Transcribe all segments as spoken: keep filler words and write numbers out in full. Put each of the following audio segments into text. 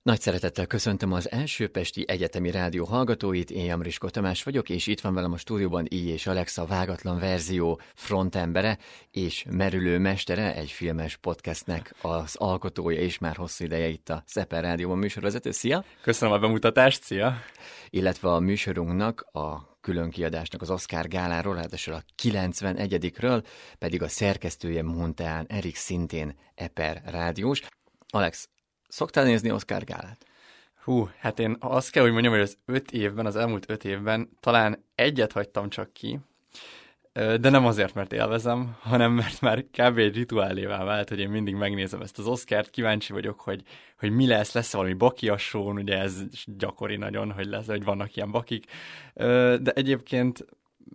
Nagy szeretettel köszöntöm az első pesti egyetemi rádió hallgatóit, én Jamriskó Tamás vagyok, és itt van velem a stúdióban I. és Alexa, vágatlan verzió frontembere és merülő mestere, egy filmes podcastnek az alkotója, és már hosszú ideje itt a Szeper Rádióban műsorvezető. Szia! Köszönöm a bemutatást, szia! Illetve a műsorunknak, a külön kiadásnak az Oscar gáláról, ráadásul a kilencvenegyedikről pedig a szerkesztője Montán Erik, szintén Eper rádiós. Alex, szoktál nézni Oscar gálát? Hú, hát én azt kell, hogy mondjam, hogy az öt évben, az elmúlt öt évben talán egyet hagytam csak ki, de nem azért, mert élvezem, hanem mert már kb. Egy rituálévá vált, hogy én mindig megnézem ezt az Oscart, kíváncsi vagyok, hogy, hogy mi lesz, lesz valami baki a shown, ugye ez gyakori nagyon, hogy lesz, hogy vannak ilyen bakik, de egyébként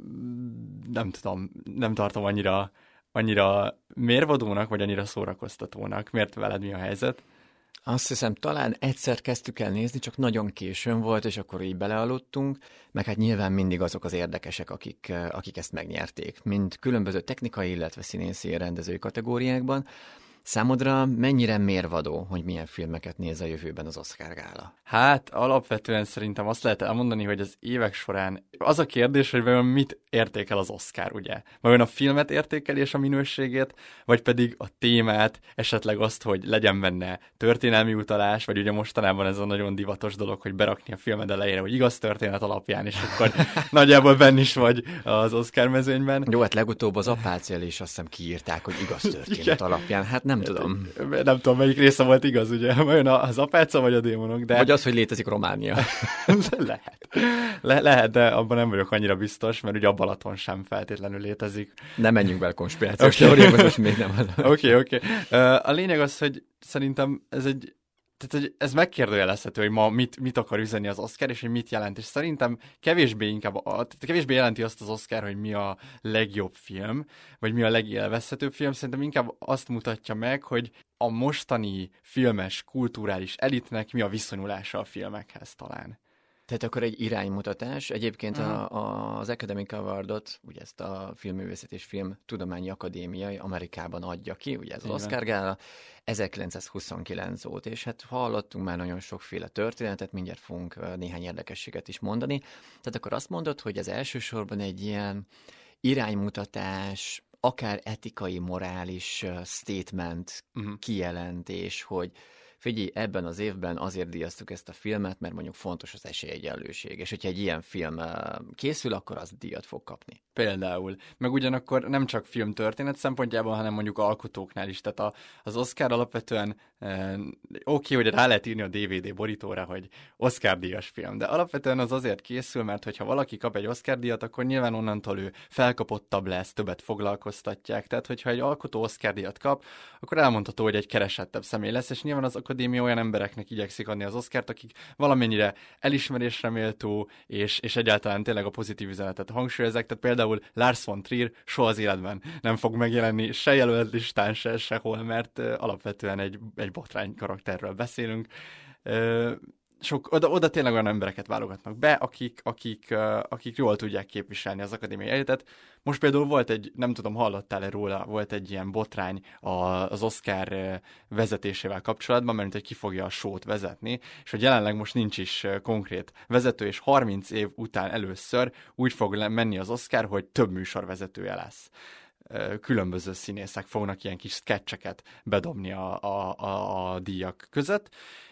nem tudom, nem tartom annyira, annyira mérvadónak, vagy annyira szórakoztatónak. Miért veled mi a helyzet? Azt hiszem, talán egyszer kezdtük el nézni, csak nagyon későn volt, és akkor így belealudtunk, meg hát nyilván mindig azok az érdekesek, akik, akik ezt megnyerték, mind különböző technikai, illetve színészi rendezői kategóriákban. Számodra mennyire mérvadó, hogy milyen filmeket néz a jövőben az Oscar gála? Hát alapvetően szerintem azt lehet elmondani, hogy az évek során az a kérdés, hogy vajon mit értékel az Oscar, ugye? Vajon a filmet értékeli és a minőségét, vagy pedig a témát, esetleg azt, hogy legyen benne történelmi utalás, vagy ugye mostanában ez a nagyon divatos dolog, hogy berakni a filmed elejére, hogy igaz történet alapján, és akkor nagyjából benn is vagy az Oscar mezőnyben. Jó, hát legutóbb az Apácél is azt hiszem kiírták, hogy igaz történet alapján, hát nem tudom. Nem tudom, melyik része volt igaz, ugye? Vajon az apáca vagy a démonok? De... Vagy az, hogy létezik Románia. lehet. Le- lehet, de abban nem vagyok annyira biztos, mert ugye a Balaton sem feltétlenül létezik. Nem menjünk bele konspirációs okay. teóriába, most még nem adom. Oké, oké. Okay, okay. A lényeg az, hogy szerintem ez egy Tehát, hogy ez megkérdőjelezhető, hogy ma mit, mit akar üzenni az Oscar, és hogy mit jelent. És szerintem kevésbé inkább, a, tehát kevésbé jelenti azt az Oscar, hogy mi a legjobb film, vagy mi a legélvezhetőbb film. Szerintem inkább azt mutatja meg, hogy a mostani filmes, kulturális elitnek mi a viszonyulása a filmekhez talán. Tehát akkor egy iránymutatás. Egyébként a, a, az Academy Awardot, ugye ezt a Filmművészet és Film Tudományi Akadémiai Amerikában adja ki, ugye ez az Oscar gála, ezerkilencszázhuszonkilenc óta, és hát hallottunk már nagyon sokféle történetet, mindjárt fogunk néhány érdekességet is mondani. Tehát akkor azt mondod, hogy ez elsősorban egy ilyen iránymutatás, akár etikai, morális statement, uh-huh. kijelentés, hogy figyelj, ebben az évben azért díjaztuk ezt a filmet, mert mondjuk fontos az esélyegyenlőség, és hogyha egy ilyen film készül, akkor az díjat fog kapni. Például. Meg ugyanakkor nem csak filmtörténet szempontjában, hanem mondjuk alkotóknál is. Tehát a, az Oscar alapvetően e, oké, okay, hogy rá lehet írni a dé vé dé borítóra, hogy Oscar-díjas film, de alapvetően az azért készül, mert hogyha valaki kap egy Oscar-díjat, akkor nyilván onnantól ő felkapottabb lesz, többet foglalkoztatják. Tehát, hogyha egy alkotó Oscar-díjat kap, akkor elmondható, hogy egy keresettebb személy lesz, és nyilván az akadémia olyan embereknek igyekszik adni az Oscart, akik valamennyire elismerésre méltó, és, és egyáltalán tényleg a pozitív üzenetet hangsúlyozzák. Tehát például Lars von Trier soha az életben nem fog megjelenni se jelölt listán, se sehol, mert uh, alapvetően egy, egy botrány karakterről beszélünk. Uh, Sok, oda, oda tényleg olyan embereket válogatnak be, akik, akik, uh, akik jól tudják képviselni az akadémiai életet. Most például volt egy, nem tudom, hallottál-e róla, volt egy ilyen botrány az Oscar uh, vezetésével kapcsolatban, mert hogy ki fogja a show-t vezetni, és hogy jelenleg most nincs is uh, konkrét vezető, és harminc év után először úgy fog menni az Oscar, hogy több műsorvezetője lesz. Különböző színészek fognak ilyen kis sketcheket bedobni a, a, a, a díjak között.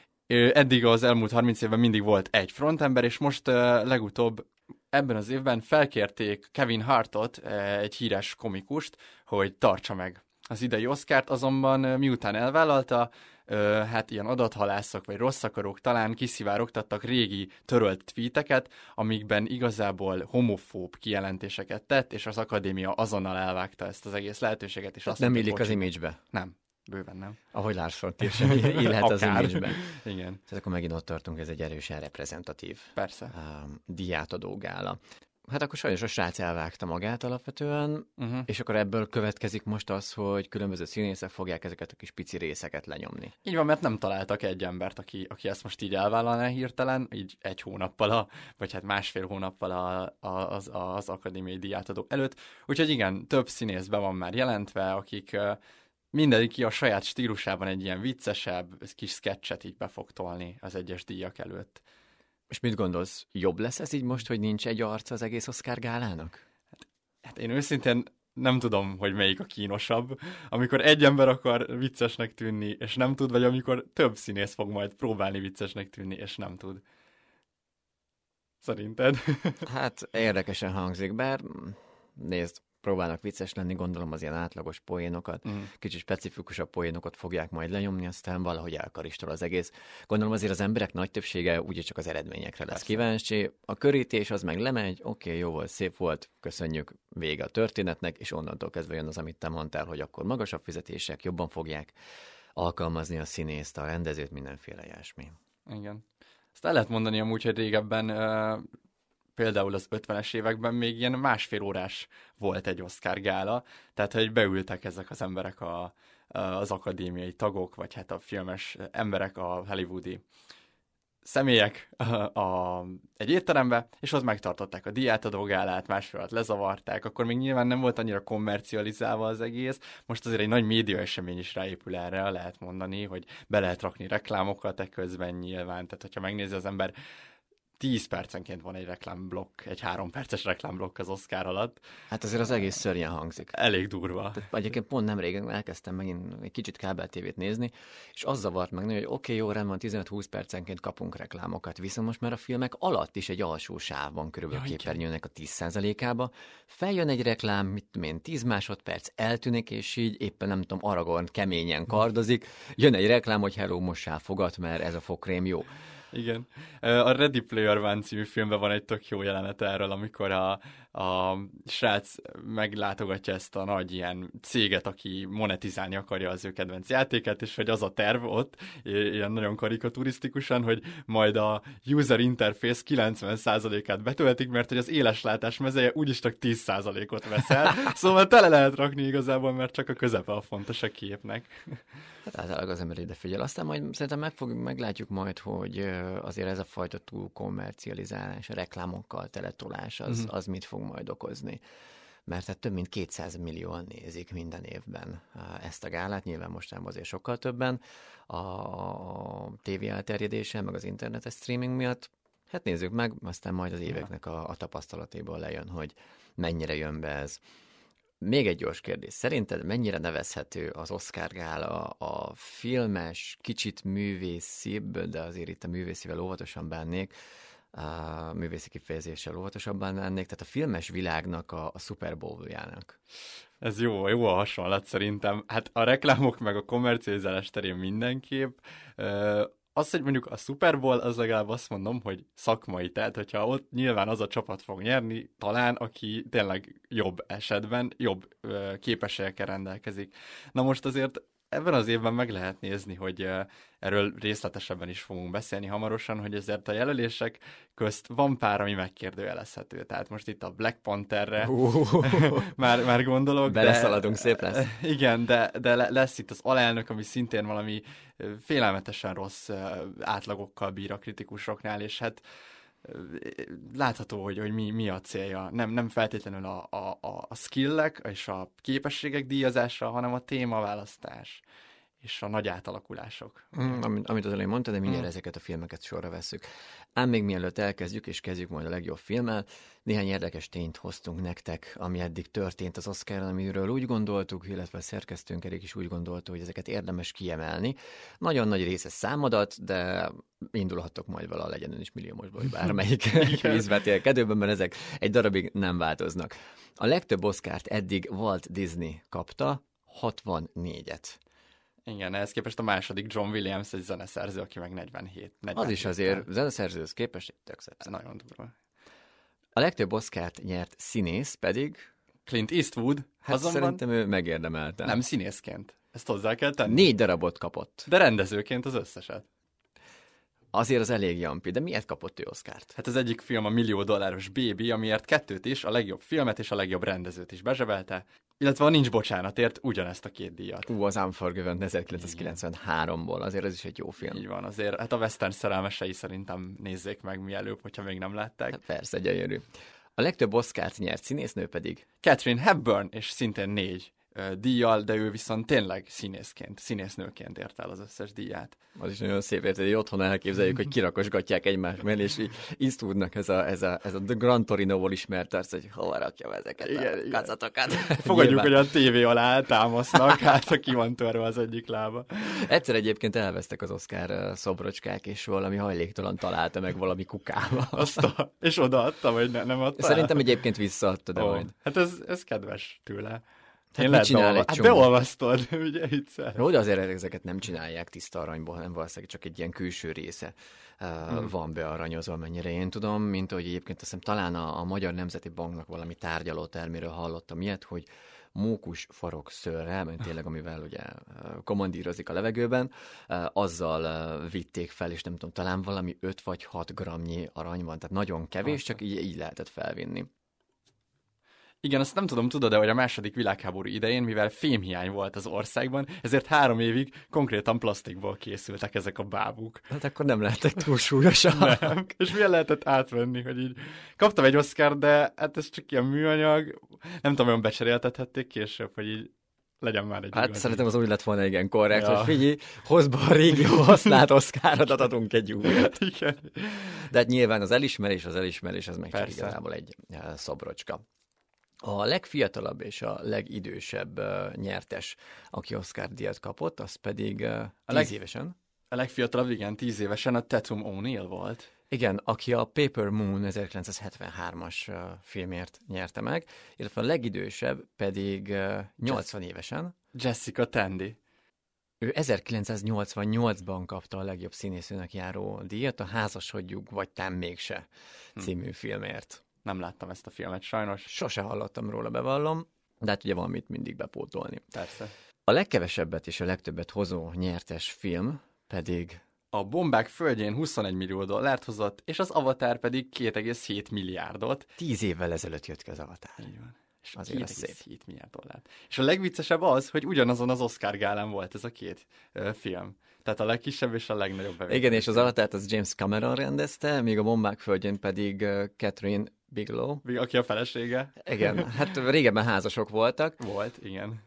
Eddig az elmúlt harminc évben mindig volt egy frontember, és most uh, legutóbb ebben az évben felkérték Kevin Hartot, uh, egy híres komikust, hogy tartsa meg az idei Oscart, azonban uh, miután elvállalta, uh, hát ilyen adathalászok vagy rossz akarók talán kiszivárogtattak régi törölt tweeteket, amikben igazából homofób kijelentéseket tett, és az akadémia azonnal elvágta ezt az egész lehetőséget. És azt nem mondta, illik az image-be? Nem. Bőven nem. Ahogy Lars von Trier sem illhet az image-ben. Igen. Tehát akkor megint ott tartunk, ez egy erősen reprezentatív Persze. Um, díjátadó gála. Hát akkor sajnos a srác elvágta magát alapvetően, uh-huh. és akkor ebből következik most az, hogy különböző színészek fogják ezeket a kis pici részeket lenyomni. Így van, mert nem találtak egy embert, aki, aki ezt most így elvállalná hirtelen, így egy hónappal, a, vagy hát másfél hónappal a, a, az, az akadémiai díjátadó előtt. Úgyhogy igen, több színész be van már jelentve, akik mindenki a saját stílusában egy ilyen viccesebb, kis sketchet így be fog tolni az egyes díjak előtt. És mit gondolsz, jobb lesz ez így most, hogy nincs egy arca az egész Oscar gálának? Hát, hát én őszintén nem tudom, hogy melyik a kínosabb, amikor egy ember akar viccesnek tűnni, és nem tud, vagy amikor több színész fog majd próbálni viccesnek tűnni, és nem tud. Szerinted? Hát érdekesen hangzik, bár nézd, próbálnak vicces lenni, gondolom az ilyen átlagos poénokat, mm. kicsit specifikusabb poénokat fogják majd lenyomni, aztán valahogy elkaristol az egész. Gondolom azért az emberek nagy többsége úgyis csak az eredményekre lesz Persze. kíváncsi. A körítés az meg lemegy, oké, okay, jó volt, szép volt, köszönjük, vége a történetnek, és onnantól kezdve jön az, amit te mondtál, hogy akkor magasabb fizetések, jobban fogják alkalmazni a színészt, a rendezőt, mindenféle ilyesmi. Igen. Ezt el lehet mondani amúgy, hogy régebben uh... például az ötvenes években még ilyen másfél órás volt egy Oscar gála, tehát hogy beültek ezek az emberek, a, az akadémiai tagok, vagy hát a filmes emberek, a hollywoodi személyek a, a, egy étterembe, és ott megtartották a díjátadó gálát, másfél alatt lezavarták, akkor még nyilván nem volt annyira kommercializálva az egész, most azért egy nagy média esemény is ráépül erre, lehet mondani, hogy be lehet rakni reklámokat eközben nyilván, tehát hogyha megnézi az ember, tíz percenként van egy reklámblokk, egy három perces reklámblokk az Oscar alatt. Hát azért az egész szörnyen hangzik. Elég durva. Tehát egyébként pont nem régen elkezdtem megint egy kicsit kábeltévét nézni, és az zavart meg, hogy oké, okay, jó, rendben, tizenöt-húsz percenként kapunk reklámokat, viszont most már a filmek alatt is egy alsó sávban körülbelül ja, képernyőnek a tíz százalékába. Feljön egy reklám, mit tudom én, tíz másodperc eltűnik, és így éppen nem tudom, Aragorn keményen kardozik, jön egy reklám, hogy hello, mossál fogat, mert ez a fogkrém jó. Igen. A Ready Player One című filmben van egy tök jó jelenet erről, amikor a, a srác meglátogatja ezt a nagy ilyen céget, aki monetizálni akarja az ő kedvenc játékát, és hogy az a terv ott, ilyen nagyon karikaturisztikusan, hogy majd a user interface kilencven százalékát betöltik, mert hogy az éleslátás mezeje úgyis csak tíz százalékot vesz el. Szóval tele lehet rakni igazából, mert csak a közepe a fontos a képnek. Hát általában az ember ide figyel. Aztán majd szerintem meg fog, meglátjuk majd, hogy azért ez a fajta túl kommercializálás, a reklámokkal teletolás, az, mm-hmm. az mit fog majd okozni. Mert hát több mint kétszáz millióan nézik minden évben ezt a gálát, nyilván mostában azért sokkal többen a tévé elterjedése, meg az internetes streaming miatt. Hát nézzük meg, aztán majd az éveknek a, a tapasztalatéból lejön, hogy mennyire jön be ez. Még egy gyors kérdés. Szerinted mennyire nevezhető az Oscar gála a filmes, kicsit művészibb, de azért itt a művészivel óvatosan bánnék, a művészi kifejezéssel óvatosan bánnék, tehát a filmes világnak a, a Super Bowl-jának? Ez jó, jó a hasonlat szerintem. Hát a reklámok meg a kommercializálás terén mindenképp. Az, hogy mondjuk a Super Bowl, az legalább azt mondom, hogy szakmai, tehát hogyha ott nyilván az a csapat fog nyerni, talán, aki tényleg jobb esetben, jobb ö, képességekkel rendelkezik. Na most azért ebben az évben meg lehet nézni, hogy ö, erről részletesebben is fogunk beszélni hamarosan, hogy ezért a jelölések közt van pár, ami megkérdőjelezhető. Tehát most itt a Black Pantherre uh. már, már gondolok. Beleszaladunk, de, szép lesz. Igen, de, de lesz itt az alelnök, ami szintén valami félelmetesen rossz átlagokkal bír a kritikusoknál, és hát látható, hogy, hogy mi, mi a célja. Nem, nem feltétlenül a, a, a skillek és a képességek díjazása, hanem a témaválasztás és a nagy átalakulások. Mm, amit, amit az elején mondtad, de mindjárt mm. ezeket a filmeket sorra vesszük. Ám még mielőtt elkezdjük, és kezdjük majd a legjobb filmmel, néhány érdekes tényt hoztunk nektek, ami eddig történt az Oscaron, amiről úgy gondoltuk, illetve a szerkesztőnk Erik is úgy gondolta, hogy ezeket érdemes kiemelni. Nagyon nagy része számadat, de indulhattok majd vala, legyen ön is milliómosból, hogy bármelyik vízvetélkedőben, mert ezek egy darabig nem változnak. A legtöbb Oscart eddig Walt Disney kapta, hatvannégyet. Igen, ehhez képest a második John Williams egy zeneszerző, aki meg negyvenhét. Az is azért zeneszerzőhöz képest egy tök szép. Nagyon durva. A legtöbb Oscart nyert színész pedig... Clint Eastwood. Hát azonban szerintem ő megérdemelte. Nem színészként. Ezt hozzá kell tenni. Négy darabot kapott. De rendezőként az összeset. Azért az elég jampi, de miért kapott ő Oscart? Hát az egyik film a millió dolláros Baby, amiért kettőt is, a legjobb filmet és a legjobb rendezőt is bezsebelte, illetve a Nincs bocsánatért ugyanezt a két díjat. Ú, az Unforgiven ezerkilencszázkilencvenháromból, azért ez is egy jó film. Így van, azért, hát a western szerelmesei szerintem nézzék meg mielőbb, hogyha még nem látták. Hát persze, gyönyörű. A legtöbb Oscart nyert színésznő pedig Katharine Hepburn, és szintén négy. díjjal, de ő viszont tényleg színészként, színésznőként ért el az összes díját. Az is nagyon szép érted, hogy otthon elképzeljük, hogy kirakosgatják egymás mellé, és így Eastwoodnak ez a, ez a, ez a The Gran Torino-ból ismert arc, hogy hova rakjam ezeket igen, a kacatokat. Fogadjuk, hogy a tévé alá támasznak, hát ha ki van törve az egyik lába. Egyszer egyébként elvesztek az Oscar szobrocskák, és valami hajléktalan találta meg valami kukába. Azt a, és odaadta, vagy ne, nem adta? Szerintem egyébként visszaadta, de oh, majd. Hát ez, ez kedves tőle. Hát mit csinál egy hát beolvasztod, ugye vicces. No, de azért ezeket nem csinálják tiszta aranyból, hanem valószínűleg csak egy ilyen külső része uh, hmm. van bearanyozva, mennyire én tudom, mint hogy egyébként azt hiszem talán a, a Magyar Nemzeti Banknak valami tárgyalóterméről hallottam ilyet, hogy mókus farok szőrrel, mert tényleg amivel ugye kommandírozik a levegőben, azzal vitték fel, és nem tudom, talán valami öt vagy hat gramnyi arany van, tehát nagyon kevés, csak így, így lehetett felvinni. Igen, azt nem tudom, tudod, de hogy a második világháború idején, mivel fémhiány volt az országban, ezért három évig konkrétan plastikból készültek ezek a bábuk. Hát akkor nem lehettek túl súlyosak. Nem. És milyen lehetett átvenni, hogy így kaptam egy Oscar, de hát ez csak ilyen műanyag, nem tudom, olyan becseréltethették később, hogy így legyen már egy Hát igaz, szerintem az úgy lett volna igen korrekt, ja. hogy figyelj, hozd be a régi használt Oscarodat, adunk egy újat. Igen. De hát nyilván az elismerés, az elismerés, az meg csak Persze. igazából egy szobrocska. A legfiatalabb és a legidősebb uh, nyertes, aki Oscar-díjat kapott, az pedig uh, tíz leg... évesen. A legfiatalabb, igen, tíz évesen a Tatum O'Neil volt. Igen, aki a Paper Moon ezerkilencszázhetvenhármas uh, filmért nyerte meg, illetve a legidősebb pedig uh, nyolcvan Jess- évesen. Jessica Tandy. Ő ezerkilencszáznyolcvannyolcban kapta a legjobb színésznőnek járó díjat, a Házasodjuk, vagy tám mégse című hm. filmért. Nem láttam ezt a filmet, sajnos. Sose hallottam róla, bevallom, de hát ugye valamit mindig bepótolni. Persze. A legkevesebbet és a legtöbbet hozó nyertes film pedig... A Bombák földjén huszonegy millió dollárt hozott, és az Avatar pedig két egész hét milliárdot. Tíz évvel ezelőtt jött ki az Avatar. Így van. És azért két egész hét milliárd dollárt. És a legviccesebb az, hogy ugyanazon az Oscar gálán volt ez a két uh, film. Tehát a legkisebb és a legnagyobb bevétel. Igen, és az Avatárt az James Cameron rendezte, míg a Bombák földjén pedig uh, Catherine Bigelow. Aki a felesége. Igen, hát régebben házasok voltak. Volt, igen.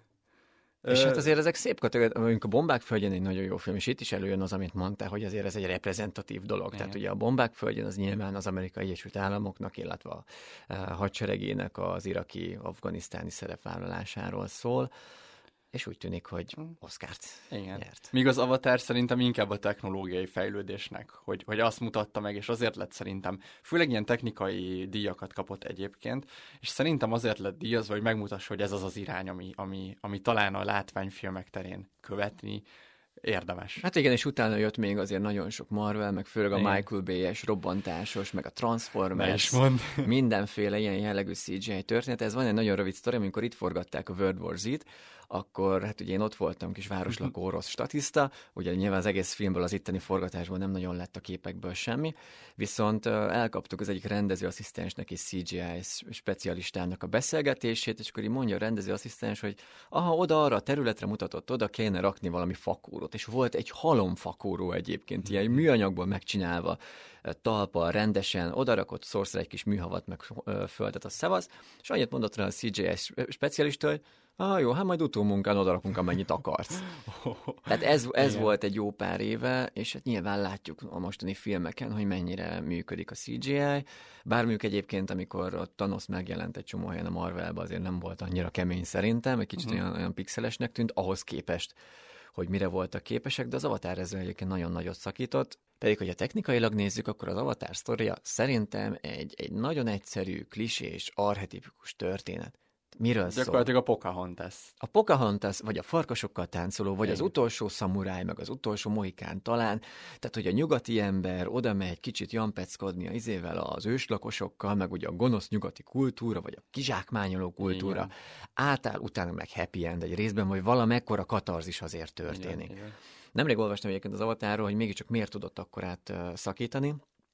És hát azért ezek szép kategóriák, mondjuk a Bombák földjén egy nagyon jó film, és itt is előjön az, amit mondtál, hogy azért ez egy reprezentatív dolog. Igen. Tehát ugye a Bombák földjén az nyilván az Amerikai Egyesült Államoknak, illetve a, a hadseregének az iraki-afganisztáni szerepvállalásáról szól, és úgy tűnik, hogy Oscart Igen. nyert. Míg az Avatar szerintem inkább a technológiai fejlődésnek, hogy, hogy azt mutatta meg, és azért lett szerintem, főleg ilyen technikai díjakat kapott egyébként, és szerintem azért lett díjazva, hogy megmutassa, hogy ez az az irány, ami, ami, ami talán a látványfilmek terén követni érdemes. Hát igen, és utána jött még azért nagyon sok Marvel, meg főleg a igen. Michael Bay-es, robbantásos, meg a Transformers, ne is mond. mindenféle ilyen jellegű cé gé í történet. Ez van egy nagyon rövid sztori, amikor itt forgatták a World War Z-t, akkor hát ugye én ott voltam, kis városlakó orosz statiszta, ugye nyilván az egész filmből, az itteni forgatásból nem nagyon lett a képekből semmi, viszont elkaptuk az egyik rendezőasszisztensnek és cé gé í specialistának a beszélgetését, és akkor így mondja a rendezőasszisztens, hogy aha, oda arra a területre mutatott, oda kéne rakni valami fakórót, és volt egy halomfakóró egyébként, ilyen műanyagból megcsinálva, talpa rendesen, odarakott szorszra egy kis műhavat, meg földet a szevasz, és annyit mondott rá a cé gé í specialista, hogy ah, jó, hát majd utómunkán odarakunk, amennyit akarsz. Tehát ez, ez volt egy jó pár éve, és hát nyilván látjuk a mostani filmeken, hogy mennyire működik a cé gé í. Bár mondjuk egyébként, amikor a Thanos megjelent egy csomó helyen a Marvelben, azért nem volt annyira kemény szerintem, egy kicsit uh-huh. olyan, olyan pixelesnek tűnt, ahhoz képest, hogy mire voltak képesek, de az Avatar ezzel egyébként nagyon nagyot szakított. Pedig, hogyha technikailag nézzük, akkor az Avatar sztoria szerintem egy, egy nagyon egyszerű, klisés, archetipikus történet. Miről szól? Gyakorlatilag a Pocahontas. A Pocahontas, vagy a farkasokkal táncoló, vagy Igen. az utolsó szamuráj, meg az utolsó mohikán talán. Tehát, hogy a nyugati ember oda megy kicsit jampeckodni az izével az őslakosokkal, meg ugye a gonosz nyugati kultúra, vagy a kizsákmányoló kultúra. Igen. Átáll, utána meg happy end egy részben, vagy valamekkora katarzis azért történik. Igen, igen. Nemrég olvastam egyébként az Avatarról, hogy mégiscsak miért tudott akkorát uh, szakítani.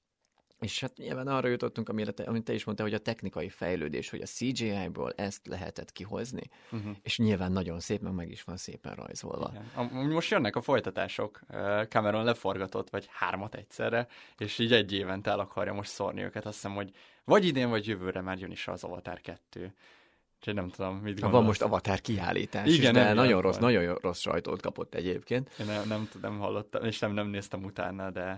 És hát nyilván arra jutottunk, amire te, amit te is mondtál, hogy a technikai fejlődés, hogy a cé gé í-ból ezt lehetett kihozni, uh-huh. és nyilván nagyon szép, meg meg is van szépen rajzolva. Igen. Most jönnek a folytatások. Cameron leforgatott, vagy hármat egyszerre, és így egy évente el akarja most szórni őket. Azt hiszem, hogy vagy idén, vagy jövőre már jön is az Avatar kettő. Úgyhogy nem tudom, mit gondolsz. Van most Avatar kiállítás igen, is, de nagyon rossz, van. nagyon rossz sajtót kapott egyébként. Én nem, nem, nem hallottam, és nem, nem néztem utána, de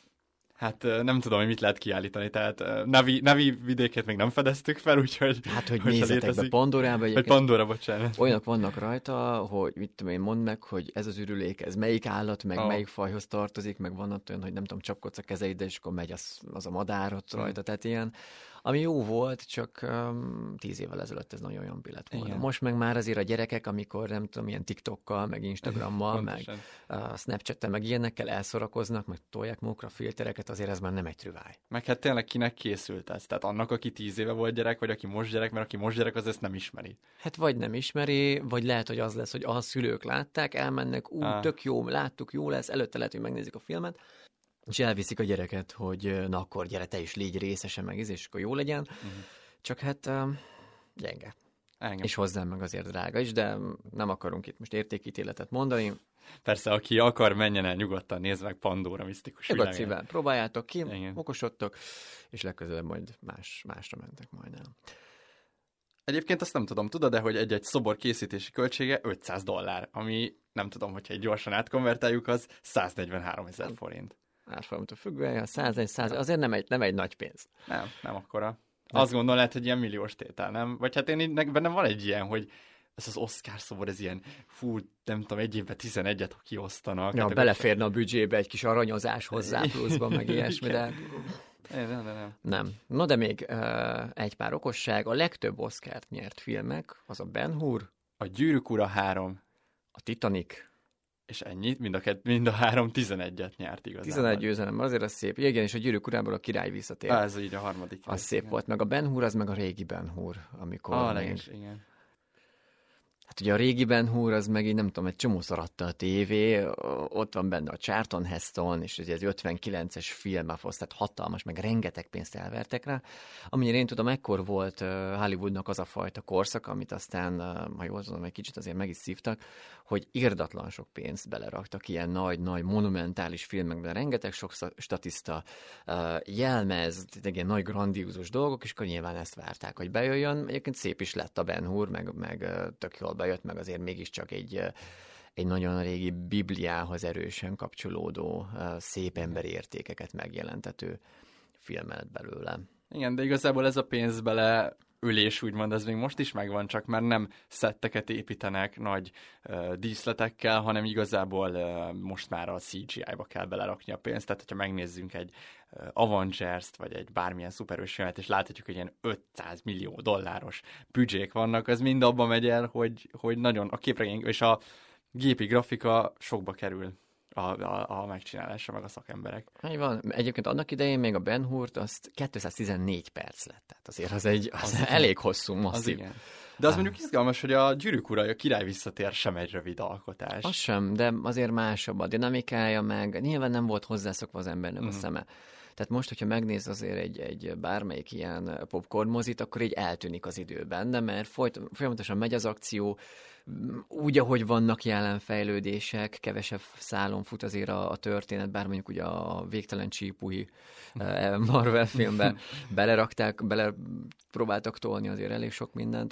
hát nem tudom, hogy mit lehet kiállítani, tehát Navi, Navi vidékét még nem fedeztük fel, úgyhogy... Hát, hogy nézzetek be Pandorába egyébként. Vagy Pandora, bocsánat. Olyanok vannak rajta, hogy mit tudom én, mondd meg, hogy ez az ürülék, ez melyik állat, meg oh. melyik fajhoz tartozik, meg van ott olyan, hogy nem tudom, csapkodsz a kezeid, és akkor megy az, az a madár ott rajta, hmm. tehát ilyen, ami jó volt, csak um, tíz évvel ezelőtt ez nagyon olyan lett volna. Igen. Most meg már azért a gyerekek, amikor nem tudom, ilyen TikTokkal, meg Instagrammal, meg uh, Snapchattel, meg ilyenekkel elszorakoznak, meg tolják magukra filtereket, azért ez már nem egy trüváj. Meg hát tényleg kinek készült ez? Tehát annak, aki tíz éve volt gyerek, vagy aki most gyerek, mert aki most gyerek, az ezt nem ismeri. Hát vagy nem ismeri, vagy lehet, hogy az lesz, hogy a szülők látták, elmennek, ú, ah. tök jó, láttuk, jó lesz, előtte lehet, hogy megnézik a filmet, és elviszik a gyereket, hogy na akkor gyere, te is légy részese, meg ez, és akkor jó legyen. Uh-huh. Csak hát um, gyenge. Engem. És hozzám meg azért drága is, de nem akarunk itt most értékítéletet mondani. Persze, aki akar, menjen el nyugodtan, nézd meg Pandora misztikus világát. Nyugodt szívvel, próbáljátok ki, igen. Okosodtok, és legközelebb majd más, másra mentek majd el. Egyébként azt nem tudom, tudod, de hogy egy-egy szobor készítési költsége ötszáz dollár, ami nem tudom, hogyha egy gyorsan átkonvertáljuk, az száznegyvenháromezer forint. Árfolyamtól függően, százegy, száz, azért nem egy, nem egy nagy pénz. Nem, nem akkora. Nem. Azt gondolom, lehet, hogy ilyen milliós tétel, nem? Vagy hát én bennem van egy ilyen, hogy ez az Oscar szobor, ez ilyen, fú, nem tudom, egy évben tizenegyet kiosztanak. Ja, hát beleférne a büdzsébe egy kis aranyozás hozzá pluszban, meg ilyesmi, de... Nem, nem, nem. Nem. No, de még uh, egy pár okosság. A legtöbb Oscart nyert filmek, az a Ben-Hur. A Gyűrűk ura három. A Titanic. És ennyi, mind a, kett, mind a három tizenegyet nyert igazából. tizenegy győzelem, azért az szép. Igen, és a Gyűrűk urából a király visszatér. Ah, ez így a harmadik. Az szép igen. volt. Meg a Ben-Hur, az meg a régi Ben-Hur, amikor ah, még... Leges, igen. Hát ugye a régi Ben-Hur, az meg így nem tudom, egy csomószor adta a tévé, ott van benne a Charlton Heston, és ez egy ötvenkilences film, tehát hatalmas, meg rengeteg pénzt elvertek rá. Amennyire én tudom, ekkor volt Hollywoodnak az a fajta korszak, amit aztán, ha jól tudom, egy kicsit azért meg is szívtak, hogy irdatlan sok pénzt beleraktak ilyen nagy-nagy monumentális filmekben, rengeteg sok statiszta, jelmez, ilyen nagy grandiózus dolgok, és akkor nyilván ezt várták, hogy bejöjjön. Egyébként szép is lett a Ben-Hur, meg, meg tök jól bejött, meg azért mégiscsak egy, egy nagyon régi Bibliához erősen kapcsolódó, szép emberi értékeket megjelentető film lett belőle. Igen, de igazából ez a pénz bele ülés, úgymond, ez még most is megvan, csak már nem szetteket építenek nagy uh, díszletekkel, hanem igazából uh, most már a cé gé í-ba kell belerakni a pénzt, tehát hogyha megnézzünk egy uh, Avengers-t, vagy egy bármilyen szuperős filmet, és láthatjuk, hogy ilyen ötszáz millió dolláros büdzsék vannak, az mind abba megy el, hogy, hogy nagyon a képregény és a gépi grafika sokba kerül. A, a, a megcsinálása, meg a szakemberek. Így van. Egyébként annak idején még a Ben-Hurt azt kétszáztizennégy perc lett. Tehát azért az egy az az elég hosszú, masszív. Az de az ah. mondjuk izgalmas, hogy a Gyűrűk ura, a király visszatér sem egy rövid alkotás. Az sem, de azért másabb a dinamikája, meg nyilván nem volt hozzászokva az embernek mm. a szeme. Tehát most, hogyha megnéz azért egy, egy bármelyik ilyen popcorn mozit, akkor így eltűnik az idő benne, mert folyt, folyamatosan megy az akció, úgy, ahogy vannak jelen fejlődések, kevesebb szálon fut azért a, a történet, bár mondjuk ugye a végtelen csípúi Marvel filmbe belerakták, bele próbáltak tolni azért elég sok mindent.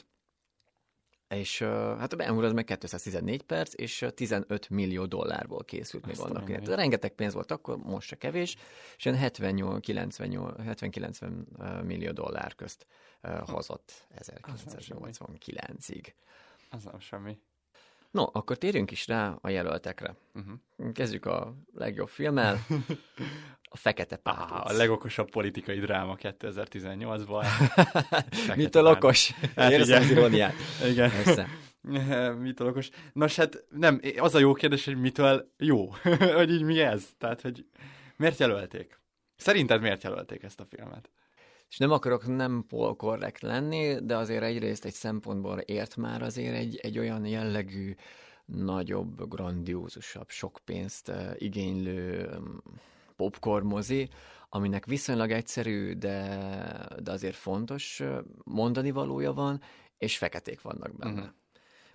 És uh, hát a Ben-Hur az meg kétszáztizennégy perc, és tizenöt millió dollárból készült még annak. Rengeteg pénz volt akkor, most se kevés, és ilyen hetven-kilencven millió dollár közt uh, hozott ezerkilencszáznyolcvankilencig. Az nem semmi. No, akkor térjünk is rá a jelöltekre. Uh-huh. Kezdjük a legjobb filmmel. A Fekete Párduc. Ah, a legokosabb politikai dráma kétezer-tizennyolcban. Mitől okos? Érzem az iróniát. Igen. Mitől okos? Nos, hát nem, az a jó kérdés, hogy mitől jó. Hogy így mi ez? Tehát, hogy miért jelölték? Szerinted miért jelölték ezt a filmet? És nem akarok nem polkorrekt lenni, de azért egyrészt egy szempontból ért már azért egy, egy olyan jellegű, nagyobb, grandiózusabb, sok pénzt uh, igénylő um, popcorn mozi, aminek viszonylag egyszerű, de, de azért fontos mondani valója van, és feketék vannak benne. Uh-huh.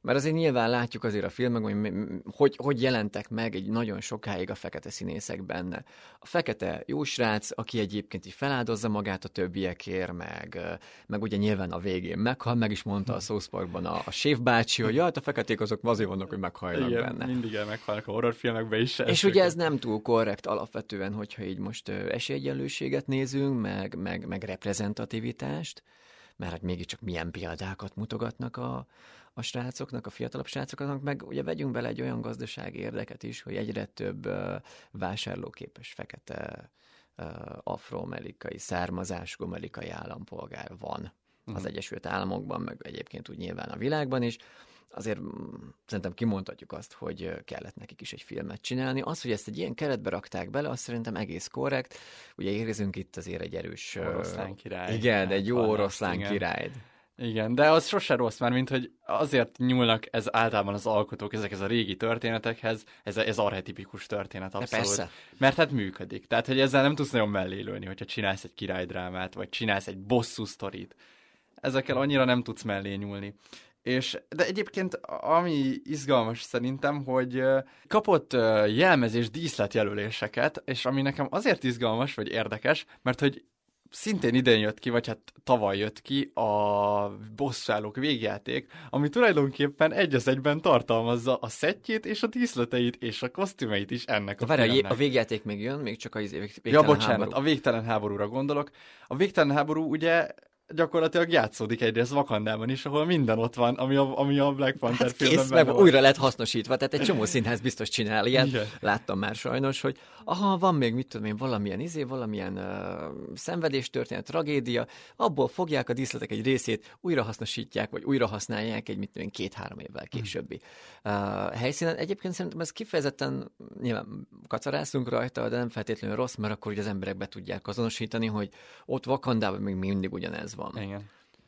Mert azért nyilván látjuk azért a filmekben, hogy, hogy hogy jelentek meg egy nagyon sokáig a fekete színészek benne. A fekete jó srác, aki egyébként így feláldozza magát a többiekért, meg, meg ugye nyilván a végén meghal, meg is mondta a South Parkban a, a séf bácsi, hogy jaj, a feketék azok azért vannak, hogy meghajlanak igen, benne. mindig el meghalnak a horrorfilmekben is. És ugye ez nem túl korrekt alapvetően, hogyha így most esélyegyenlőséget nézünk, meg, meg, meg reprezentativitást, mert hát mégiscsak milyen példákat mutogatnak a, a srácoknak, a fiatalabb srácoknak, meg ugye vegyünk bele egy olyan gazdasági érdeket is, hogy egyre több uh, vásárlóképes fekete uh, afroamerikai származású amerikai állampolgár van uh-huh. az Egyesült Államokban, meg egyébként úgy nyilván a világban is. Azért szerintem kimondhatjuk azt, hogy kellett nekik is egy filmet csinálni. Az, hogy ezt egy ilyen keretbe rakták bele, azt szerintem egész korrekt. Ugye érzünk itt azért egy erős... Oroszlán király. Igen, egy jó oroszlán király. Igen, de az sose rossz már, mint hogy azért nyúlnak ez általában az alkotók ezekhez a régi történetekhez, ez, ez archetipikus történet abszolút. De persze. Mert hát működik. Tehát, hogy ezzel nem tudsz nagyon mellélőni, hogyha csinálsz egy királydrámát, vagy csinálsz egy bosszú sztorit. Ezekkel annyira nem tudsz mellé nyúlni. És, de egyébként ami izgalmas szerintem, hogy kapott jelmezés díszletjelöléseket, és ami nekem azért izgalmas, vagy érdekes, mert hogy szintén idén jött ki, vagy hát tavaly jött ki a bosszúállók végjáték, ami tulajdonképpen egy az egyben tartalmazza a szettjét és a díszleteit és a kosztümeit is ennek a Várj, filmnek. A végjáték még jön, még csak a végtelen Ja, bocsánat, háború. a végtelen háborúra gondolok. A végtelen háború ugye gyakorlatilag játszódik egyrészt Wakandában is, ahol minden ott van, ami a, ami a Black Panther hát filmben kész, meg van. újra lett hasznosítva, tehát egy csomó színház biztos csinál ilyet. Igen. Láttam már sajnos, hogy aha, van még, mit tudom én, valamilyen izé, valamilyen uh, szenvedéstörténet, tragédia, abból fogják a díszletek egy részét, újra hasznosítják, vagy újra használják egy, mit tudom én, két-három évvel későbbi uh, helyszínen. Egyébként szerintem ez kifejezetten, nyilván kacarászunk rajta, de nem feltétlenül rossz, mert akkor ugye az emberek be tudják azonosítani, hogy ott Wakandában még mindig ugyanez van. Igen.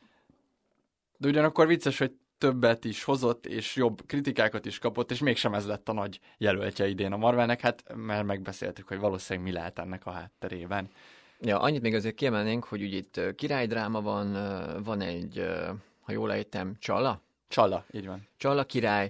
De ugyanakkor vicces, hogy többet is hozott, és jobb kritikákat is kapott, és mégsem ez lett a nagy jelöltje idén a Marvelnek, hát mert megbeszéltük, hogy valószínűleg mi lehet ennek a hátterében. Ja, annyit még azért kiemelnénk, hogy ugye itt királydráma van, van egy, ha jól ejtem, Csalla? Csalla, így van. Csalla király,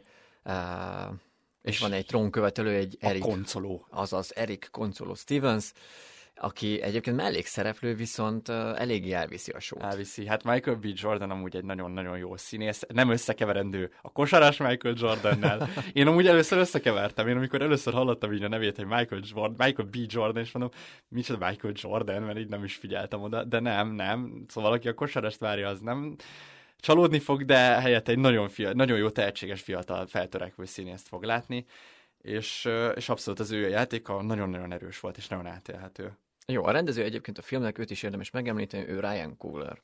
és, és van egy trónkövetelő, egy a Erik. koncoló. Azaz Erik Koncoló Stevens, aki egyébként mellékszereplő, viszont uh, eléggé elviszi a sót. Elviszi. Hát Michael B. Jordan amúgy egy nagyon-nagyon jó színész. Nem összekeverendő a kosaras Michael Jordannel. Én amúgy először összekevertem. Én amikor először hallottam így a nevét, hogy Michael, Jordan, Michael B. Jordan, és mondom, micsoda Michael Jordan, mert így nem is figyeltem oda. De nem, nem. Szóval aki a kosarast várja, az nem csalódni fog, de helyett egy nagyon, fia, nagyon jó tehetséges fiatal feltörekvő színészt fog látni. És, és abszolút az ő játéka nagyon-nagyon erős volt, és nagyon átélhető. Jó, a rendező egyébként a filmnek, őt is érdemes megemlíteni, ő Ryan Coogler.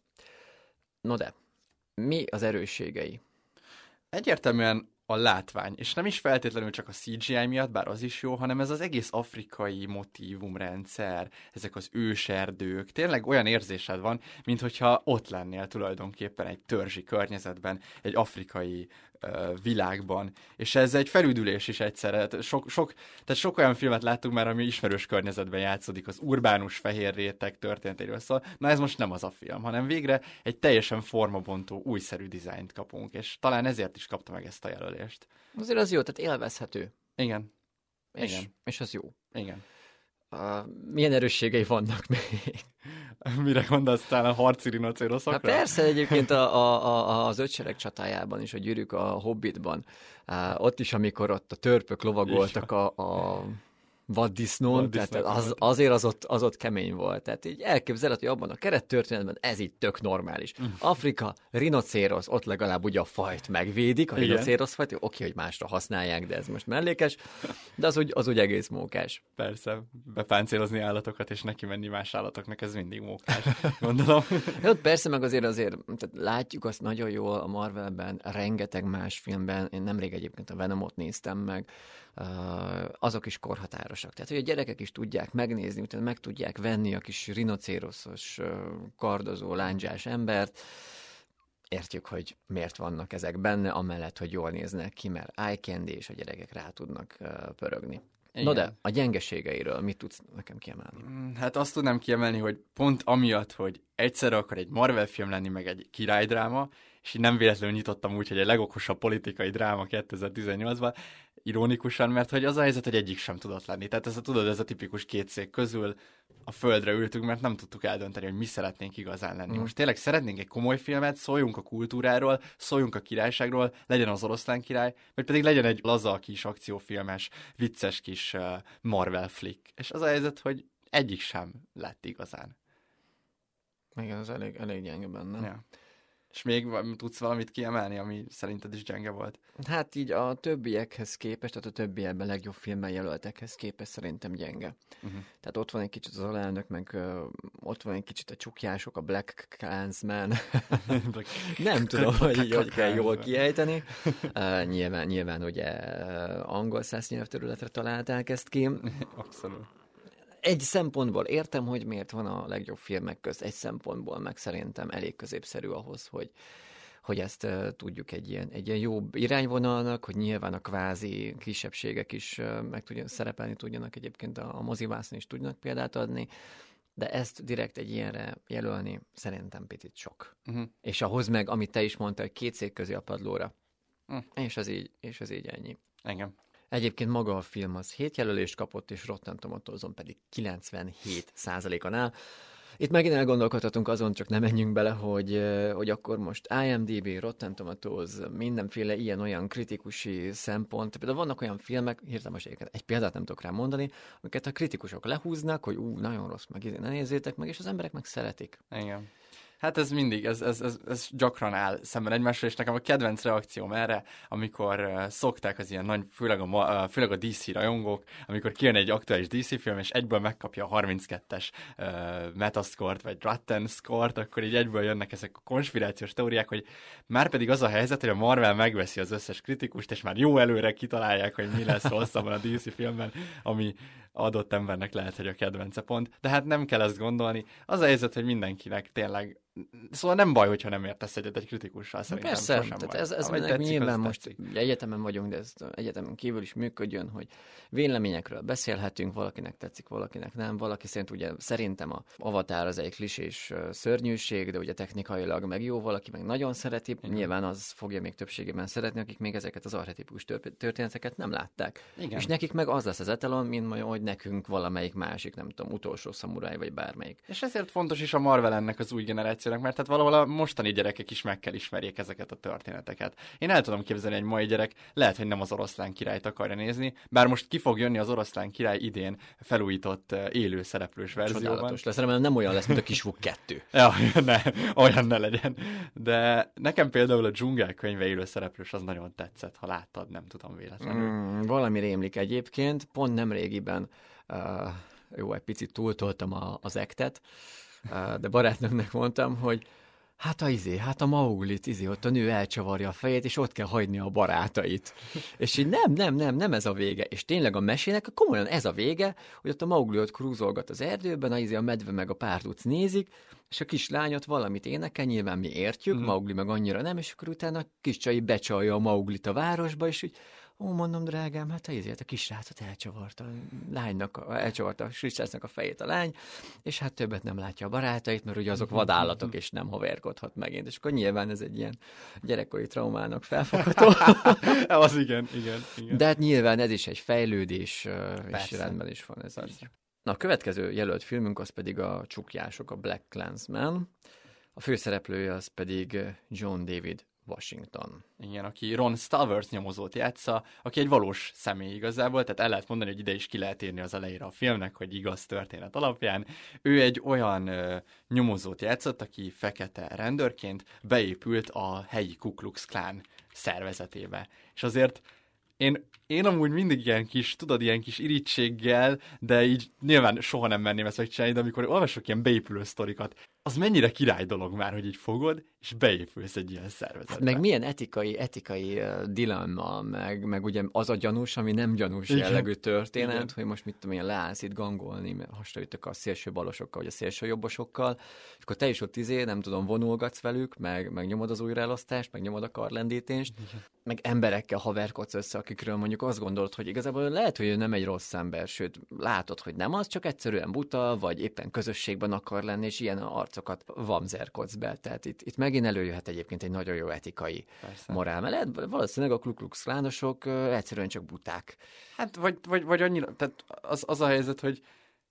No de, mi az erősségei? Egyértelműen a látvány, és nem is feltétlenül csak a cé gé í miatt, bár az is jó, hanem ez az egész afrikai motívumrendszer, ezek az őserdők, tényleg olyan érzésed van, minthogyha ott lennél tulajdonképpen egy törzsi környezetben, egy afrikai uh, világban, és ez egy felüdülés is egyszerre. Sok, sok, tehát sok olyan filmet láttunk már, ami ismerős környezetben játszódik, az urbánus fehér réteg történetéről szól. Na ez most nem az a film, hanem végre egy teljesen formabontó, újszerű dizájnt kapunk, és talán ezért is kapta meg ezt a jelölést. Azért az jó, tehát élvezhető. Igen. És, Igen. és az jó. Igen. Uh, milyen erősségei vannak még? Mire gondolsz, talán a harci rinocéroszokra? Hát persze, egyébként a, a, a, az ötsereg csatájában is, a gyűrűk a Hobbitban, uh, ott is, amikor ott a törpök lovagoltak a, a vaddisznón, tehát az, azért az ott, az ott kemény volt. Tehát így elképzelhető, hogy abban a kerettörténetben ez így tök normális. Mm. Afrika, rinocérosz, ott legalább ugye a fajt megvédik, a rinocérosz fajt, oké, hogy másra használják, de ez most mellékes, de az úgy, az úgy egész mókás. Persze, bepáncélozni állatokat, és neki menni más állatoknak, ez mindig mókás, gondolom. Jó, persze, meg azért azért tehát látjuk azt nagyon jól a Marvelben, rengeteg más filmben, én nemrég egyébként a Venomot néztem meg, Uh, azok is korhatárosak. Tehát, hogy a gyerekek is tudják megnézni, utána meg tudják venni a kis rinocéroszos, uh, kardozó, lándzsás embert. Értjük, hogy miért vannak ezek benne, amellett, hogy jól néznek ki, mert eye candy, és a gyerekek rá tudnak uh, pörögni. Igen. No de, a gyengeségeiről mit tudsz nekem kiemelni? Hát azt tudnám kiemelni, hogy pont amiatt, hogy egyszerre akar egy Marvel film lenni, meg egy királydráma, és így nem véletlenül nyitottam úgy, hogy egy legokosabb politikai dráma kétezer-tizennyolcban, ironikusan, mert hogy az a helyzet, hogy egyik sem tudott lenni. Tehát ez a, tudod, ez a tipikus két szék közül a földre ültünk, mert nem tudtuk eldönteni, hogy mi szeretnénk igazán lenni. Mm. Most tényleg szeretnénk egy komoly filmet, szóljunk a kultúráról, szóljunk a királyságról, legyen az Oroszlán király, vagy pedig legyen egy laza kis akciófilmes, vicces kis uh, Marvel flick. És az a helyzet, hogy egyik sem lett igazán. Igen, az elég, elég gyenge benne. Ja. És még tudsz valamit kiemelni, ami szerinted is gyenge volt? Hát így a többiekhez képest, tehát a többi ebben legjobb filmmel jelöltekhez képest szerintem gyenge. Uh-huh. Tehát ott van egy kicsit az alelnök, meg uh, ott van egy kicsit a csukjások, a Black Klansman. Nem tudom, hogy így hogy kell jól kiejteni. Uh, nyilván, nyilván ugye uh, angol száz nyelvterületre találták ezt ki. Abszolút. Egy szempontból értem, hogy miért van a legjobb filmek közt, egy szempontból meg szerintem elég középszerű ahhoz, hogy, hogy ezt uh, tudjuk egy ilyen, egy ilyen jó irányvonalnak, hogy nyilván a kvázi kisebbségek is uh, meg tudjan, szerepelni tudjanak, egyébként a, a mozivászon is tudnak példát adni, de ezt direkt egy ilyenre jelölni szerintem picit sok. Uh-huh. És ahhoz meg, amit te is mondtál, hogy két szék közé a padlóra. Uh. És az így, és az így ennyi. Engem. Egyébként maga a film az hét jelölést kapott, és Rotten Tomatoes-on pedig kilencvenhét százalékon áll. Itt megint elgondolkodhatunk azon, csak nem menjünk bele, hogy, hogy akkor most IMDb, Rotten Tomatoes, mindenféle ilyen-olyan kritikusi szempont. Például vannak olyan filmek, hirtelen most egy példát nem tudok rá mondani, amiket a kritikusok lehúznak, hogy ú, nagyon rossz, meg ne nézzétek meg, és az emberek meg szeretik. Igen. Hát ez mindig, ez, ez, ez, ez gyakran áll szemben egymással, és nekem a kedvenc reakcióm erre, amikor uh, szokták az ilyen nagy, főleg a, uh, főleg a dé cé rajongók, amikor kijön egy aktuális dé cé film, és egyből megkapja a harminckettes uh, Metascore-t, vagy Rotten Score-t, akkor így egyből jönnek ezek a konspirációs teóriák, hogy már pedig az a helyzet, hogy a Marvel megveszi az összes kritikust, és már jó előre kitalálják, hogy mi lesz rosszabban a dé cé filmben, ami adott embernek lehet, hogy a kedvence pont. De hát nem kell ezt gondolni. Az a helyzet, hogy mindenkinek tényleg, szóval nem baj, hogyha nem értesz egyet egy kritikussal, szerintem. Persze, tehát ez, ez tetszik, nyilván most tetszik. Egyetemen vagyunk, de ez egyetemen kívül is működjön, hogy véleményekről beszélhetünk, valakinek tetszik, valakinek nem. Valaki szerint ugye szerintem a Avatar az egy klisés szörnyűség, de ugye technikailag meg jó, valaki meg nagyon szereti, igen. Nyilván az fogja még többségében szeretni, akik még ezeket az archetipikus történeteket nem látták. Igen. És nekik meg az lesz az etalon, mint majd, hogy nekünk valamelyik másik, nem tudom, utolsó szamuráj, vagy bármelyik. És ezért fontos is a Marvel ennek az új generációnak, mert hát valahol a mostani gyerekek is meg kell ismerjék ezeket a történeteket. Én el tudom képzelni, egy mai gyerek lehet, hogy nem az Oroszlán királyt akarja nézni, bár most ki fog jönni az Oroszlán király idén felújított élő szereplős verzióban. Csodálatos lesz, remélem nem olyan lesz, mint a Kisfuk kettő. Ja, ne, olyan ne legyen. De nekem például a Dzsungel könyve élő szereplős az nagyon tetszett, ha láttad, nem tudom véletlenül. Mm, valami rémlik egyébként, pont nem régiben, uh, jó, egy picit túltoltam a, az ektet, uh, de barátnőmnek mondtam, hogy hát a izé, hát a Mauglit, izé, ott a nő elcsavarja a fejét, és ott kell hagyni a barátait. És így nem, nem, nem, nem ez a vége. És tényleg a mesének komolyan ez a vége, hogy ott a Maugli ott krúzolgat az erdőben, a, izé, a medve meg a párduc nézik, és a kislányot valamit énekel, nyilván mi értjük, mm. Maugli meg annyira nem, és akkor utána a kis csai becsalja a Mauglit a városba, és úgy, ó, mondom, drágám, hát ezért a kisrácot elcsavarta, a lánynak, elcsavarta a kisrácnak a fejét a lány, és hát többet nem látja a barátait, mert ugye azok vadállatok, és nem haverkodhat megint. És akkor nyilván ez egy ilyen gyerekkori traumának felfogható. Az igen, igen, igen. De hát nyilván ez is egy fejlődés, persze. És rendben is van ez így. Na, a következő jelölt filmünk az pedig a Csukjások, a Black Klansman. A főszereplője az pedig John David Washington. Igen, aki Ron Stallworth nyomozót játsza, aki egy valós személy igazából, tehát el lehet mondani, hogy ide is ki lehet írni az elejére a filmnek, hogy igaz történet alapján. Ő egy olyan ö, nyomozót játszott, aki fekete rendőrként beépült a helyi Ku Klux Klan szervezetébe. És azért Én, én amúgy mindig ilyen kis, tudod, ilyen kis irítséggel, de így nyilván soha nem merném ezt megcsinálni, de amikor olvasok ilyen beépülő sztorikat, az mennyire király dolog már, hogy így fogod, és beépülsz egy ilyen szervezetbe. Hát meg milyen etikai, etikai uh, dilemma, meg, meg ugye az a gyanús, ami nem gyanús igen. jellegű történet, igen. hogy most mit tudom én, leállsz itt gangolni, hasonlítok a szélső balosokkal, vagy a szélső jobbosokkal, és akkor te is ott izé, nem tudom, vonulgatsz velük, meg, meg nyomod az újraelosztást, meg nyomod a karlendítést, igen. meg emberekkel haverkodsz össze, akikről mondjuk mondjuk azt gondolod, hogy igazából lehet, hogy ő nem egy rossz ember, sőt, látod, hogy nem az, csak egyszerűen buta, vagy éppen közösségben akar lenni, és ilyen arcokat vamzerkodsz be. Tehát itt, itt megint előjöhet egyébként egy nagyon jó etikai Persze. morál. Mert lehet, valószínűleg a Ku Klux Klanosok egyszerűen csak buták. Hát, vagy, vagy, vagy annyira, tehát az, az a helyzet, hogy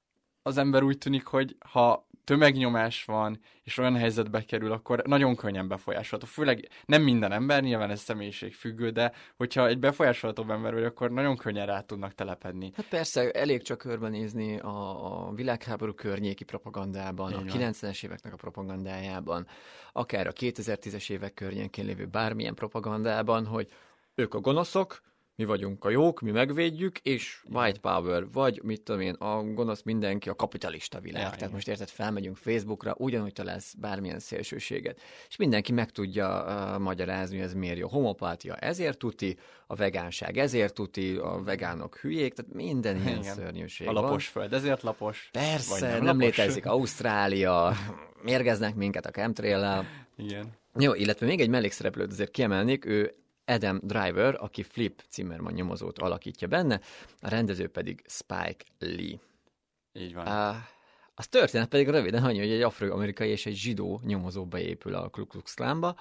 az ember úgy tűnik, hogy ha tömegnyomás van, és olyan helyzetbe kerül, akkor nagyon könnyen befolyásolható. Főleg nem minden ember, nyilván ez személyiségfüggő, de hogyha egy befolyásolhatóbb ember vagy, akkor nagyon könnyen rá tudnak telepedni. Hát persze, elég csak körbenézni a, a világháború környéki propagandában, Én a kilencvenes éveknek a propagandájában, akár a kétezer-tízes évek környékén lévő bármilyen propagandában, hogy ők a gonoszok, mi vagyunk a jók, mi megvédjük, és white power, vagy mit tudom én, a gonosz mindenki, a kapitalista világ. Ja, Tehát igen. most érted, felmegyünk Facebookra, ugyanúgy találsz bármilyen szélsőséget, és mindenki meg tudja uh, magyarázni, hogy ez miért jó. Homopátia ezért tuti, a vegánság ezért tuti, a vegánok hülyék, tehát minden igen. ilyen szörnyűség A lapos van. Föld ezért lapos. Persze, nem, nem lapos. létezik Ausztrália, mérgeznek minket a chemtrail-lel. Igen. Jó, illetve még egy mellékszereplőt azért kiemelnék, ő Adam Driver, aki Flip Zimmerman nyomozót alakítja benne, a rendező pedig Spike Lee. Így van. Uh, az történet pedig röviden annyi, hogy egy afroamerikai és egy zsidó nyomozó beépül a Ku Klux Klanba.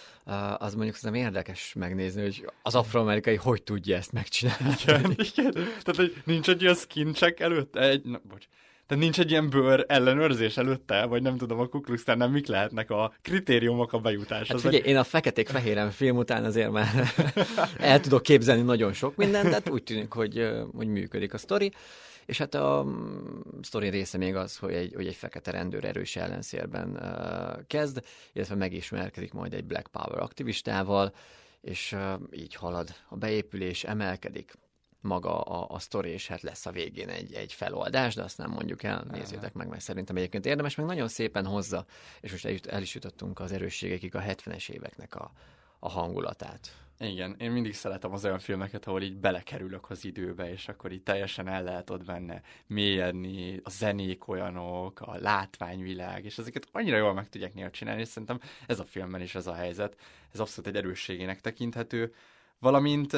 Uh, az mondjuk szerintem érdekes megnézni, hogy az afroamerikai hogy tudja ezt megcsinálni. Igen, igen. Tehát, hogy nincs egy ilyen skin check előtt? Egy, na, bocs. Tehát nincs egy ilyen bőr ellenőrzés előtte, vagy nem tudom, a Ku Klux Klanban mik lehetnek a kritériumok a bejutáshoz. Hát figyelj, én a feketék-fehéren film után azért már el tudok képzelni nagyon sok mindent, de hát úgy tűnik, hogy, hogy működik a sztori. És hát a sztori része még az, hogy egy, hogy egy fekete rendőr erős ellenszélben uh, kezd, illetve megismerkedik majd egy Black Power aktivistával, és uh, így halad a beépülés, emelkedik maga a, a sztori, és hát lesz a végén egy, egy feloldás, de azt nem mondjuk el, nézzétek meg, mert szerintem egyébként érdemes, meg nagyon szépen hozza, és most el, el is jutottunk az erősségekig, a hetvenes éveknek a, a hangulatát. Igen, én mindig szeretem az olyan filmeket, ahol így belekerülök az időbe, és akkor így teljesen el lehet ott benne mélyedni, a zenék olyanok, a látványvilág, és ezeket annyira jól meg tudják néha csinálni, és szerintem ez a filmben is ez a helyzet, ez abszolút egy erősségének tekinthető, valamint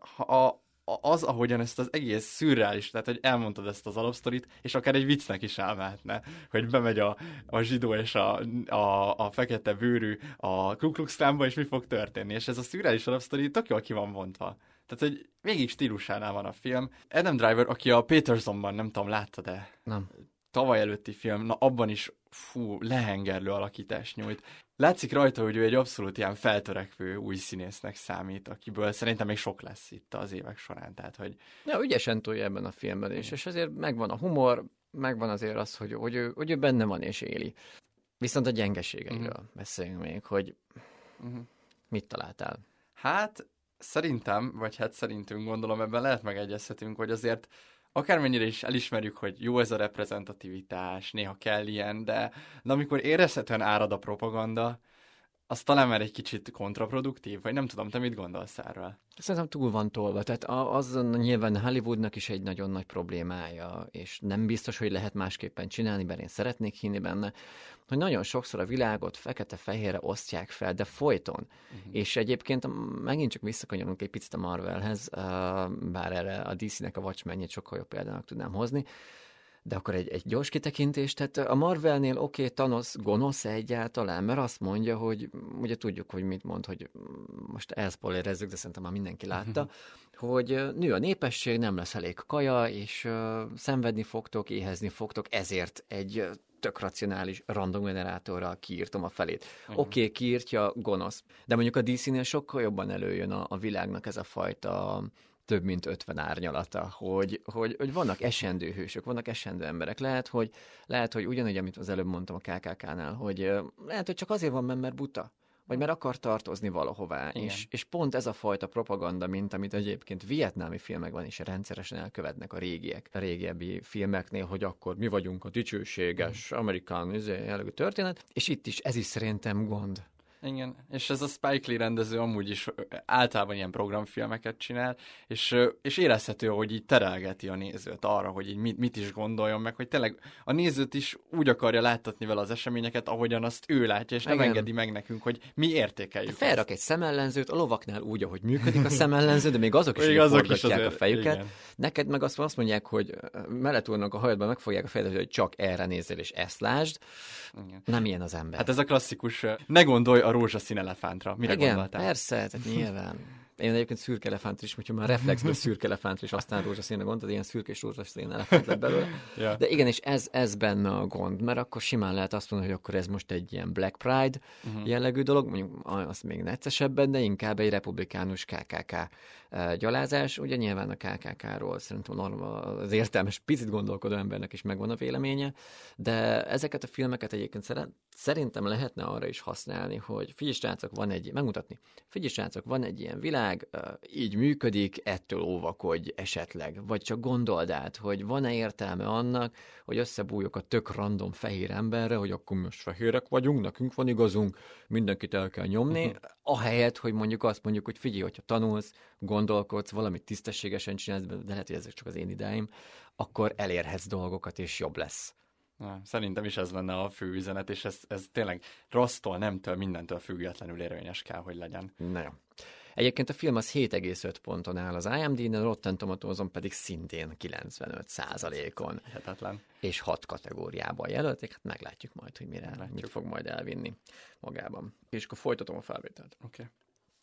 a az, ahogyan ezt az egész szürreális, tehát, hogy elmondtad ezt az alapsztorit, és akár egy viccnek is elmehetne, hogy bemegy a, a zsidó és a, a, a fekete bőrű a Ku Klux Klanba, és mi fog történni. És ez a szürreális alapsztori tök jól ki van vontva. Tehát, hogy végig stílusánál van a film. Adam Driver, aki a Petersonban, nem tudom, látta-e? Nem. Tavaly előtti film, na abban is fú, lehengerlő alakítást nyújt. Látszik rajta, hogy ő egy abszolút ilyen feltörekvő új színésznek számít, akiből szerintem még sok lesz itt az évek során. Tehát, hogy... Ja, ügyesen tolja ebben a filmben is, és azért megvan a humor, megvan azért az, hogy, hogy, ő, hogy ő benne van és éli. Viszont a gyengeségeiről uh-huh. beszéljünk még, hogy uh-huh. mit találtál? Hát szerintem, vagy hát szerintünk gondolom, ebben lehet megegyezhetünk, hogy azért akármennyire is elismerjük, hogy jó ez a reprezentativitás, néha kell ilyen, de, de amikor érezhetően árad a propaganda, az talán már egy kicsit kontraproduktív, vagy nem tudom, te mit gondolsz erről? Szerintem túl van tolva, tehát az nyilván Hollywoodnak is egy nagyon nagy problémája, és nem biztos, hogy lehet másképpen csinálni, bár én szeretnék hinni benne, hogy nagyon sokszor a világot fekete-fehérre osztják fel, de folyton. Uh-huh. És egyébként megint csak visszakanyarulunk egy picit a Marvelhez, bár erre a dé cé-nek a Watchmen-jét sokkal jobb példának tudnám hozni, de akkor egy, egy gyors kitekintés, tehát a Marvelnél oké, okay, Thanos gonosz egyáltalán, mert azt mondja, hogy ugye tudjuk, hogy mit mond, hogy most elszpoilerezzük, de szerintem már mindenki látta, hogy nő a népesség, nem lesz elég kaja, és uh, szenvedni fogtok, éhezni fogtok, ezért egy tök racionális random generátorral kiírtom a felét. Uh-huh. Oké, okay, kiírtja, gonosz. De mondjuk a dé cé-nél sokkal jobban előjön a, a világnak ez a fajta több mint ötven árnyalata, hogy, hogy, hogy vannak esendő hősök, vannak esendő emberek. Lehet, hogy, lehet, hogy ugyanúgy, amit az előbb mondtam a ká ká ká-nál, hogy lehet, hogy csak azért van, mert buta, vagy mert akar tartozni valahová. És, és pont ez a fajta propaganda, mint amit egyébként vietnámi filmekben is rendszeresen elkövetnek a régiek, a régebbi filmeknél, hogy akkor mi vagyunk a dicsőséges, amerikán jellegű történet, és itt is ez is szerintem gond. Igen, és ez a Spike Lee rendező amúgy is általában ilyen programfilmeket csinál, és, és érezhető, hogy így terelgeti a nézőt arra, hogy így mit, mit is gondoljon meg, hogy tényleg a nézőt is úgy akarja láttatni vele az eseményeket, ahogyan azt ő látja, és nem Igen. engedi meg nekünk, hogy mi értékeljük. Felrak azt. egy szemellenzőt, a lovaknál úgy, ahogy működik a szemellenző, de még azok is, azok forgatják is azért, a fejüket. Igen. Neked meg azt, azt mondják, hogy Meletúrnak a hajadban megfogják a fejedet, hogy csak erre nézzél, és ezt lásd. Igen. Nem ilyen az ember. Hát ez a klasszikus, ne gondolj a rózsaszín elefántra. Mire Igen, gondoltál? Persze, tehát nyilván. Én egyébként szürke elefánt is, hogyha már reflexből szürke elefánt is, aztán rózsaszínre gondoltad, ilyen szürke és rózsaszín elefánt lett belőle. Ja. De igen, és ez, ez benne a gond, mert akkor simán lehet azt mondani, hogy akkor ez most egy ilyen Black Pride uh-huh. jellegű dolog, mondjuk az még neccesebben, de inkább egy republikánus ká ká ká gyalázás. Ugye nyilván a ká ká ká-ról szerintem az értelmes, picit gondolkodó embernek is megvan a véleménye, de ezeket a filmeket egyébként szerintem lehetne arra is használni, hogy figyelj srácok, van egy, megmutatni, figyelj srácok, van egy ilyen világ, így működik, ettől óvakodj esetleg, vagy csak gondold át, hogy van-e értelme annak, hogy összebújok a tök random fehér emberre, hogy akkor most fehérek vagyunk, nekünk van igazunk, mindenkit el kell nyomni, uh-huh. ahelyett, hogy mondjuk azt mondjuk, hogy figyelj, hogyha tanulsz, gondolkodsz, valamit tisztességesen csinálsz, de lehet, hogy ezek csak az én idáim, akkor elérhetsz dolgokat, és jobb lesz. Na, szerintem is ez lenne a fő üzenet, és ez, ez tényleg rossztól, nemtől, mindentől függetlenül érvényes kell, hogy legyen. Na jó. Egyébként a film az hét egész öt ponton áll az IMDb-n, a Rotten Tomatoes-on pedig szintén kilencvenöt százalékon. Hihetetlen. És hat kategóriában jelölték, hát meglátjuk majd, hogy mire, meglátjuk. Mit fog majd elvinni magában. És akkor folytatom a felvételt. Oké. Okay.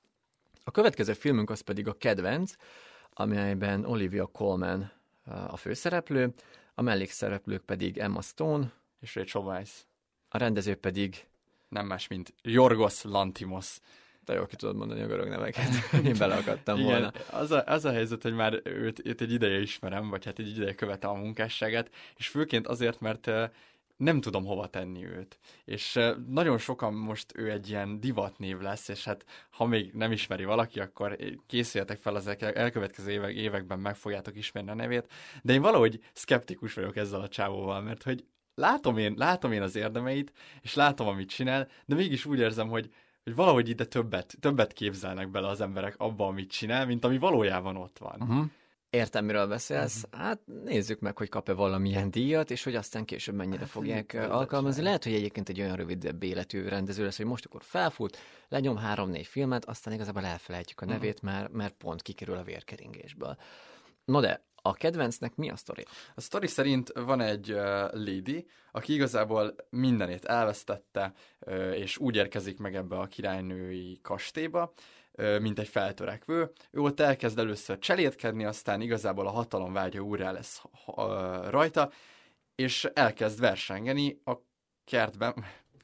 A következő filmünk az pedig a Kedvenc, amelyben Olivia Colman a főszereplő, a mellékszereplők pedig Emma Stone és Rachel Weisz. A rendező pedig nem más, mint Yorgos Lanthimos. De jól ki tudod mondani a görög neveket. Én beleakadtam Igen, volna. Az a, az a helyzet, hogy már őt, őt egy ideje ismerem, vagy hát egy ideje követem a munkásságát, és főként azért, mert nem tudom hova tenni őt. És nagyon sokan most ő egy ilyen divatnév lesz, és hát ha még nem ismeri valaki, akkor készüljetek fel, az elkövetkező évek, években meg fogjátok ismerni a nevét. De én valahogy szkeptikus vagyok ezzel a csávóval, mert hogy látom én, látom én az érdemeit, és látom, amit csinál, de mégis úgy érzem, hogy hogy valahogy ide többet, többet képzelnek bele az emberek abba, amit csinál, mint ami valójában ott van. Uh-huh. Értem, miről beszélsz. Uh-huh. Hát nézzük meg, hogy kap-e valamilyen díjat, és hogy aztán később mennyire hát, fogják alkalmazni. Lehet, hogy egyébként egy olyan rövidebb életű rendező lesz, hogy most akkor felfut, lenyom három-négy filmet, aztán igazából elfelejtjük a nevét, uh-huh. mert, mert pont kikerül a vérkeringésből. No de, a Kedvencnek mi a sztori? A sztori szerint van egy uh, lady, aki igazából mindenét elvesztette, uh, és úgy érkezik meg ebbe a királynői kastélyba, uh, mint egy feltörekvő. Ő ott elkezd először cselédkedni, aztán igazából a hatalomvágya úrrá lesz uh, rajta, és elkezd versengeni a kertben...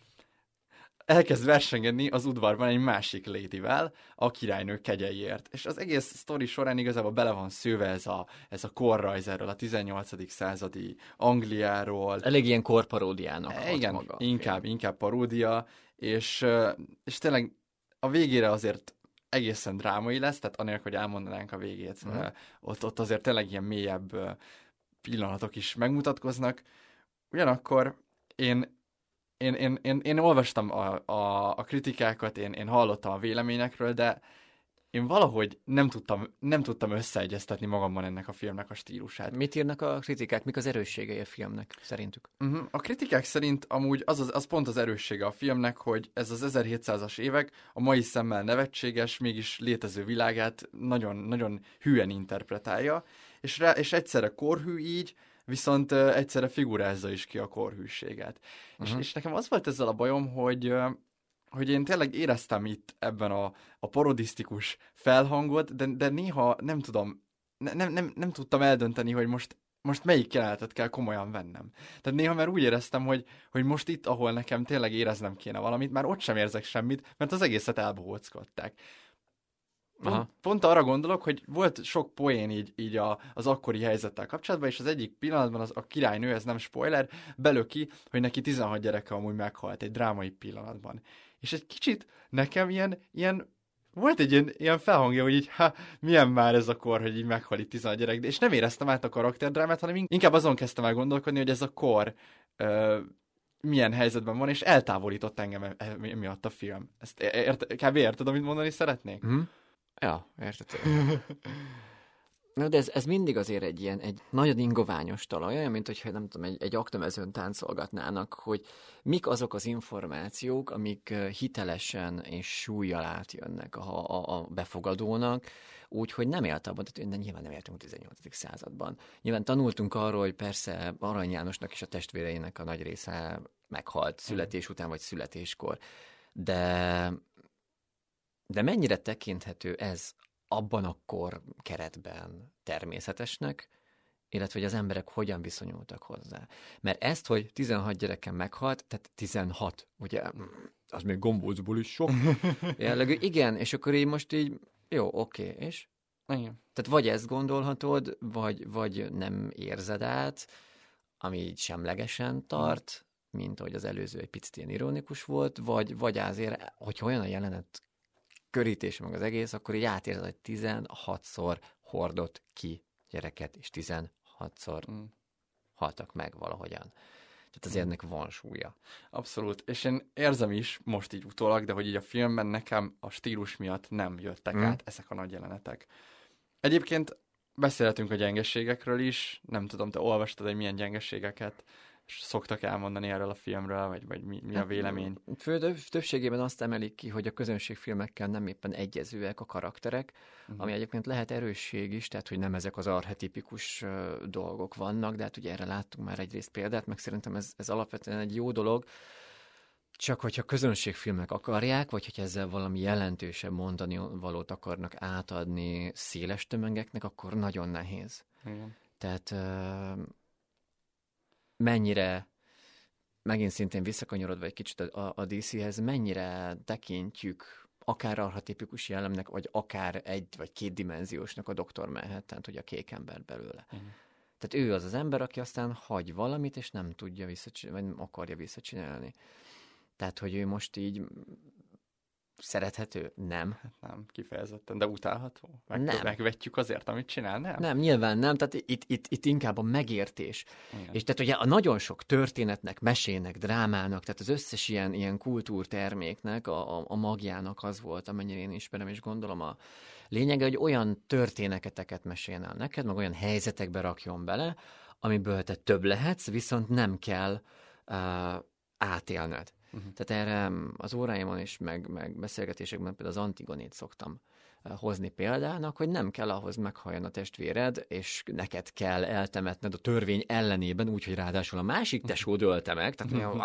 elkezd versengeni az udvarban egy másik ladyvel a királynő kegyeiért. És az egész sztori során igazából bele van szőve ez a, ez a korrajz erről a tizennyolcadik századi Angliáról. Elég ilyen korparódiának. Igen, maga inkább, inkább paródia, és, és tényleg a végére azért egészen drámai lesz, tehát anélkül, hogy elmondanánk a végét, mm. ott, ott azért tényleg ilyen mélyebb pillanatok is megmutatkoznak. Ugyanakkor én Én, én, én, én olvastam a, a, a kritikákat, én, én hallottam a véleményekről, de én valahogy nem tudtam, nem tudtam összeegyeztetni magamban ennek a filmnek a stílusát. Mit írnak a kritikák? Mik az erősségei a filmnek szerintük? Uh-huh. A kritikák szerint amúgy az, az, az pont az erőssége a filmnek, hogy ez az ezerhétszázas évek a mai szemmel nevetséges, mégis létező világát nagyon, nagyon hülyen interpretálja, és, rá, és egyszerre korhű így, viszont uh, egyszerre figurázza is ki a korhűséget. Uh-huh. És, és nekem az volt ezzel a bajom, hogy, uh, hogy én tényleg éreztem itt ebben a, a parodisztikus felhangot, de, de néha nem tudom, ne, nem, nem, nem tudtam eldönteni, hogy most, most melyik jelenetet kell komolyan vennem. Tehát néha már úgy éreztem, hogy, hogy most itt, ahol nekem tényleg éreznem kéne valamit, már ott sem érzek semmit, mert az egészet elbohóckodták. Pont, pont arra gondolok, hogy volt sok poén így, így a, az akkori helyzettel kapcsolatban, és az egyik pillanatban az, a királynő, ez nem spoiler, belöki, hogy neki tizenhat gyereke amúgy meghalt egy drámai pillanatban. És egy kicsit nekem ilyen, ilyen volt egy ilyen, ilyen felhangja, hogy így, ha, milyen már ez a kor, hogy így meghal itt tizenhat gyerek, és nem éreztem át a karakterdrámát, hanem inkább azon kezdtem el gondolkodni, hogy ez a kor ö, milyen helyzetben van, és eltávolított engem miatt a film. Ezt ért, kb. Érted, amit mondani szeretnék? Mm. Ja, értettem. Na, de ez, ez mindig azért egy ilyen, egy nagyon ingoványos talaj, olyan, mint hogyha nem tudom, egy, egy aktamezőn táncolgatnának, hogy mik azok az információk, amik hitelesen és súllyal átjönnek a, a, a befogadónak, úgyhogy nem élt abban, tehát nyilván nem éltünk a tizennyolcadik században. Nyilván tanultunk arról, hogy persze Arany Jánosnak és a testvéreinek a nagy része meghalt születés után, vagy születéskor. De, de mennyire tekinthető ez abban a kor keretben természetesnek, illetve hogy az emberek hogyan viszonyultak hozzá. Mert ezt, hogy tizenhat gyereken meghalt, tehát tizenhat, ugye, az még gombócból is sok jellegű. Igen, és akkor így most így, jó, oké, okay, és? Igen. Tehát vagy ezt gondolhatod, vagy, vagy nem érzed át, ami így semlegesen tart, mint ahogy az előző egy picit ilyen ironikus volt, vagy, vagy azért, hogyha olyan a jelenet körítése meg az egész, akkor így átérzed, hogy tizenhatszor hordott ki gyereket, és tizenhatszor mm. haltak meg valahogyan. Tehát azért ennek van súlya. Abszolút, és én érzem is most így utólag, de hogy így a filmben nekem a stílus miatt nem jöttek mm. át ezek a nagy jelenetek. Egyébként beszélhetünk a gyengeségekről is, nem tudom, te olvastad, hogy milyen gyengeségeket szoktak elmondani erről a filmről, vagy, vagy mi, mi a vélemény? Fő többségében azt emelik ki, hogy a közönségfilmekkel nem éppen egyezőek a karakterek, uh-huh. ami egyébként lehet erősség is, tehát hogy nem ezek az archetipikus uh, dolgok vannak, de hát ugye erre láttunk már egyrészt példát, meg szerintem ez, ez alapvetően egy jó dolog, csak hogyha közönségfilmek akarják, vagy hogy ezzel valami jelentősebb mondani valót akarnak átadni széles tömegeknek, akkor nagyon nehéz. Igen. Tehát uh, mennyire, megint szintén visszakanyarodva egy kicsit a, a dé céhez, mennyire tekintjük akár archetipikus jellemnek, vagy akár egy vagy kétdimenziósnak a doktor Manhattant, hogy a kék ember belőle. Uh-huh. Tehát ő az az ember, aki aztán hagy valamit, és nem tudja visszacsinálni, vagy nem akarja visszacsinálni. Tehát, hogy ő most így szerethető? Nem. Hát nem, kifejezetten, de utálható? Meg, nem. Megvetjük azért, amit csinál? Nem. Nem, nyilván nem, tehát itt, itt, itt inkább a megértés. Igen. És tehát ugye a nagyon sok történetnek, mesének, drámának, tehát az összes ilyen, ilyen kultúrterméknek, a, a, a magjának az volt, amennyire én ismerem, és gondolom a lényege, hogy olyan történeteket meséljen el neked, meg olyan helyzetekbe rakjon bele, amiből te több lehetsz, viszont nem kell uh, átélned. Uh-huh. Tehát erre az óráimon is, meg, meg beszélgetésekben például az Antigonét szoktam hozni példának, hogy nem kell ahhoz meghalljon a testvéred, és neked kell eltemetned a törvény ellenében, úgyhogy ráadásul a másik tesód ölte meg, tehát mondjam,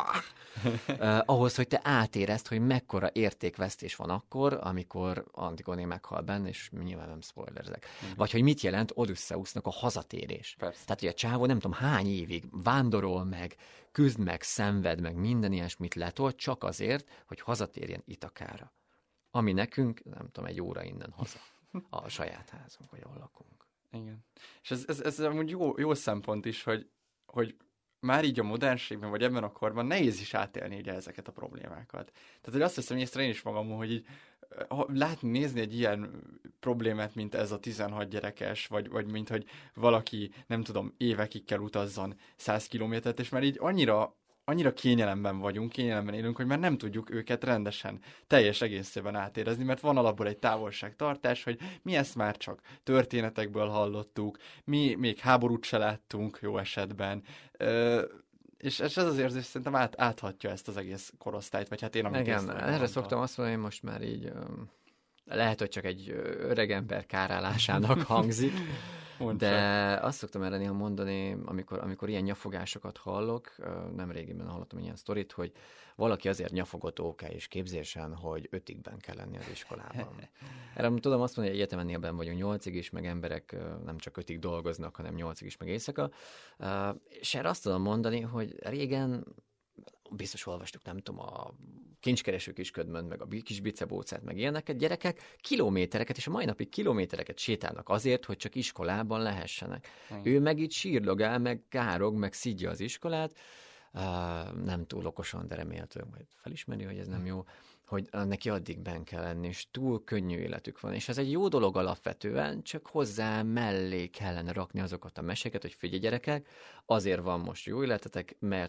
uh, ahhoz, hogy te átérezd, hogy mekkora értékvesztés van akkor, amikor Antigoné meghal benne, és nyilván nem spoilerzek. Uh-huh. Vagy hogy mit jelent Odüsszeusznak a hazatérés. Persze. Tehát, hogy a csávó nem tudom hány évig vándorol meg, küzd meg, szenved meg, minden ilyesmit letolt, csak azért, hogy hazatérjen Itakára. Ami nekünk, nem tudom, egy óra innen haza. A saját házunk, vagy ahol lakunk. Igen. És ez, ez, ez amúgy jó, jó szempont is, hogy, hogy már így a modernségben, vagy ebben a korban nehéz is átélni ugye ezeket a problémákat. Tehát, hogy azt hiszem észre én is magamon, hogy így látni, nézni egy ilyen problémát, mint ez a tizenhat gyerekes, vagy, vagy mint hogy valaki, nem tudom, évekig kell utazzon száz kilométert, és már így annyira annyira kényelemben vagyunk, kényelemben élünk, hogy már nem tudjuk őket rendesen, teljes egészében átérezni, mert van alapból egy távolságtartás, hogy mi ezt már csak történetekből hallottuk, mi még háborút se láttunk jó esetben, Ö, és ez az érzés szerintem át, áthatja ezt az egész korosztályt, vagy hát én, amit igen, erre mondta. Szoktam azt mondani, hogy most már így lehet, hogy csak egy öreg ember kárálásának hangzik, de azt szoktam erre néha mondani, amikor, amikor ilyen nyafogásokat hallok, nem régiben hallottam ilyen sztorit, hogy valaki azért nyafogott ó ká és képzésen, hogy ötigben kell lenni az iskolában. Erre tudom azt mondani, hogy egyetemennél benn vagyunk nyolcig is, meg emberek nem csak ötig dolgoznak, hanem nyolcig is, meg éjszaka. És erre azt tudom mondani, hogy régen biztos olvastuk, nem tudom, a Kincskereső Kisködmönt, meg a kis bicebócát, meg ilyeneket, gyerekek kilométereket, és a mai napig kilométereket sétálnak azért, hogy csak iskolában lehessenek. Mm. Ő meg itt sírlogál, meg károg, meg szidja az iskolát, uh, nem túl okosan, de remélhetőleg majd felismeri, hogy ez nem jó, hogy neki addig benn kell lenni, és túl könnyű életük van. És ez egy jó dolog alapvetően, csak hozzá mellé kellene rakni azokat a meséket, hogy figyelj gyerekek, azért van most jó életetek, mert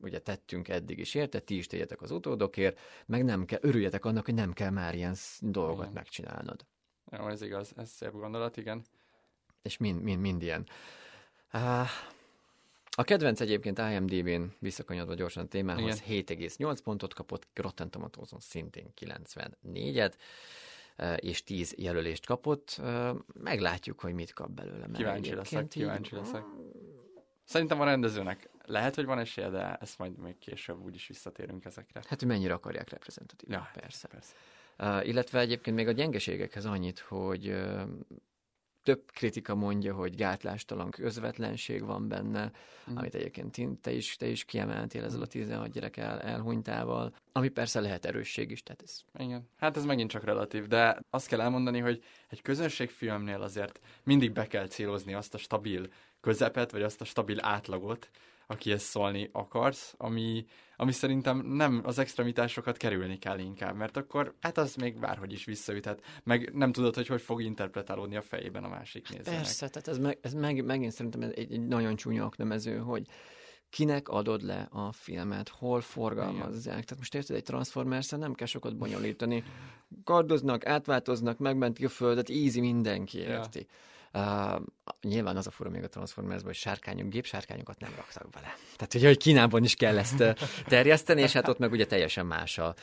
ugye tettünk eddig is érte, ti is tegyetek az utódokért, meg nem kell, örüljetek annak, hogy nem kell már ilyen dolgokat igen. megcsinálnod. Jó, ez igaz, ez szép gondolat, igen. És mind, mind, mind ilyen. Uh, a kedvenc egyébként I M D B-n, visszakanyodva gyorsan a témához, igen. hét egész nyolc pontot kapott, Rotten Tomatoes-on szintén kilencvennégyet, és tíz jelölést kapott. Meglátjuk, hogy mit kap belőle. Kíváncsi leszek, kíváncsi leszek. Szerintem a rendezőnek lehet, hogy van esélye, de ezt majd még később úgyis visszatérünk ezekre. Hát, hogy mennyire akarják reprezentatív. Ja, persze. persze. Uh, illetve egyébként még a gyengeségekhez annyit, hogy uh, több kritika mondja, hogy gátlástalan közvetlenség van benne, mm. amit egyébként te is, te is kiemeltél ezzel a tizenhat gyerek el, elhunytával, ami persze lehet erősség is. Tehát ez... Igen, hát ez megint csak relatív, de azt kell elmondani, hogy egy közönségfilmnél azért mindig be kell célozni azt a stabil közepet, vagy azt a stabil átlagot, akihez szólni akarsz, ami, ami szerintem nem az extremitásokat kerülni kell inkább, mert akkor hát az még bárhogy is visszaüthet, meg nem tudod, hogy hogy fog interpretálódni a fejében a másik nézőnek. Persze, tehát ez, meg, ez meg, megint szerintem egy, egy nagyon csúnya aknemező, hogy kinek adod le a filmet, hol forgalmazzák. Igen. Tehát most érted, egy Transformers-en nem kell sokat bonyolítani. Kardoznak, átváltoznak, megmentik a földet, easy, mindenki érti. Ja. Uh, nyilván az a fura még a Transformersban, hogy sárkányok, gépsárkányokat nem raktak bele. Tehát, ugye, hogy Kínában is kell ezt terjeszteni, és hát ott meg ugye teljesen más a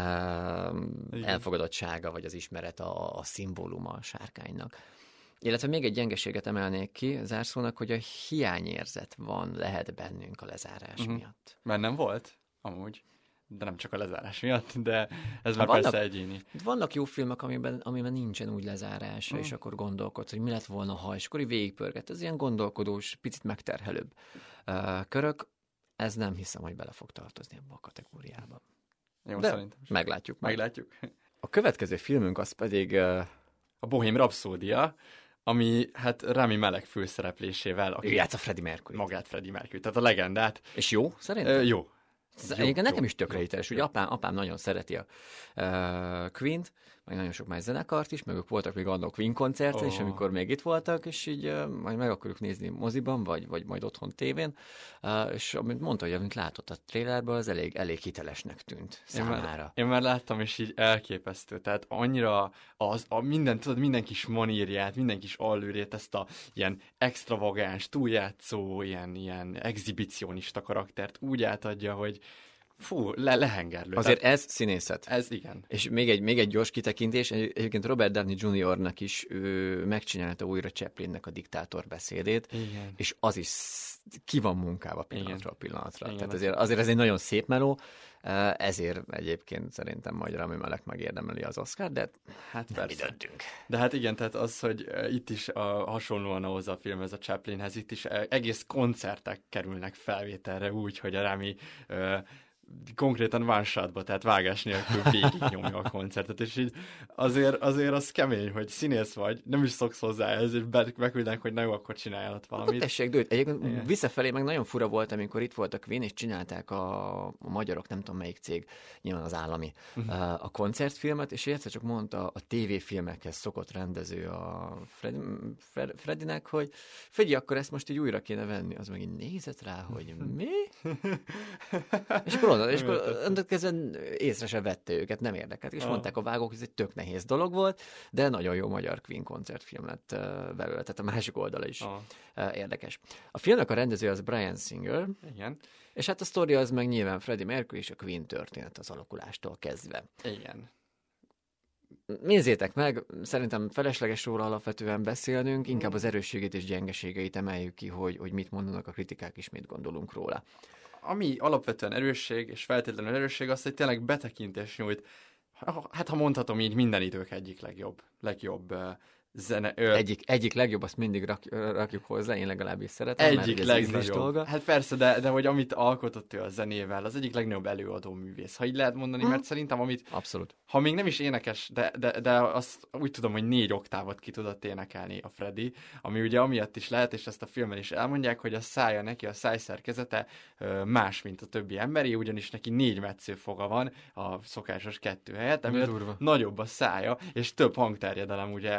uh, elfogadottsága, vagy az ismeret, a, a szimbóluma a sárkánynak. Illetve még egy gyengeséget emelnék ki zárszónak, hogy a hiányérzet van, lehet bennünk a lezárás uh-huh. miatt. Mert nem volt, amúgy. De nem csak a lezárás miatt, de ez már vannak, persze egyéni. Vannak jó filmek, amiben, amiben nincsen úgy lezárása, mm. és akkor gondolkodsz, hogy mi lett volna, ha, és akkor így végigpörget. Ez ilyen gondolkodós, picit megterhelőbb uh, körök. Ez nem hiszem, hogy bele fog tartozni ebbe a kategóriába. Jó, de szerintem. Meglátjuk. Meglátjuk. A következő filmünk az pedig... Uh, a Bohém Rhapsódia, ami hát Rami Malek főszereplésével... Ő játsza Freddie Mercury. Magát Freddie Mercury, tehát a legendát. És jó, szerintem? Uh, jó. Egyébként nekem is tökre hiteles, ugye apám, apám nagyon szereti a uh, Queen-t, meg nagyon sok más zenekart is, meg ők voltak még annó Queen koncerten is, oh. amikor még itt voltak, és így uh, majd meg akarjuk nézni moziban, vagy, vagy majd otthon tévén, uh, és amit mondta, hogy amit látott a trailerben, az elég, elég hitelesnek tűnt számára. Én már, én már láttam, és így elképesztő, tehát annyira az, a minden, tudod, minden kis manírját, minden kis allőrét, ezt a ilyen extravagáns, túljátszó, ilyen, ilyen exhibicionista karaktert úgy átadja, hogy fú, le, lehengerlő. Azért tehát ez színészet. Ez igen. És még egy, még egy gyors kitekintés, egyébként Robert Downey juniornak is ő megcsinálta újra Chaplinnek a diktátor beszédét, igen. és az is ki van munkálva pillanatról pillanatra. Igen, Tehát azért, azért ez egy nagyon szép meló, ezért egyébként szerintem majd Rami Malek megérdemeli az Oscar, de hát nem mi döntünk. De hát igen, tehát az, hogy itt is a, hasonlóan ahhoz a filmhez, a Chaplinhez, itt is egész koncertek kerülnek felvételre úgy, hogy a Rami konkrétan one shotba, tehát vágás nélkül végignyomja a koncertet, és így azért, azért az kemény, hogy színész vagy, nem is szoksz hozzá ez, és beküldenek, hogy na jó, akkor csináljál ott valamit. Akkor tessék, dőt. Egyébként igen. Visszafelé meg nagyon fura volt, amikor itt volt a Queen, és csinálták a, a magyarok, nem tudom melyik cég, nyilván az állami, uh-huh. a koncertfilmet, és egyszer csak mondta a tévéfilmekhez szokott rendező a Fred, Fred, Fredinek, hogy figyelj, akkor ezt most így újra kéne venni. Az meg így nézett rá, hogy mi? és akkor és akkor kezdve észre se vette őket, nem érdekelt. És ah. mondták a vágók, hogy ez egy tök nehéz dolog volt, de nagyon jó magyar Queen koncertfilm lett uh, belőle, tehát a másik oldala is ah. uh, érdekes. A filmnek a rendező az Bryan Singer, igen. És hát a sztori az meg nyilván Freddie Mercury és a Queen történet az alakulástól kezdve. Igen. Nézzétek meg, szerintem felesleges róla alapvetően beszélnünk, inkább az erősségét és gyengeségeit emeljük ki, hogy, hogy mit mondanak a kritikák és mit gondolunk róla. Ami alapvetően erősség, és feltétlenül erősség, az, hogy tényleg betekintés nyújt, hát ha mondhatom így, minden idők egyik legjobb, legjobb uh, zene... Ö... Egyik, egyik legjobb, azt mindig rak, rakjuk hozzá, én legalábbis szeretem, egyik mert legnagyobb. Dolga. Hát persze, de, de hogy amit alkotott ő a zenével, az egyik legnagyobb előadó művész. Ha így lehet mondani, hmm. mert szerintem amit... Abszolút. Ha még nem is énekes, de, de, de azt úgy tudom, hogy négy oktávot ki tudott énekelni a Freddy, ami ugye amiatt is lehet, és ezt a filmen is elmondják, hogy a szája neki, a szájszerkezete más, mint a többi emberi, ugyanis neki négy metszőfoga van a szokásos kettő helyett, emiatt nagyobb a szája, és több hangterjedelem ugye ki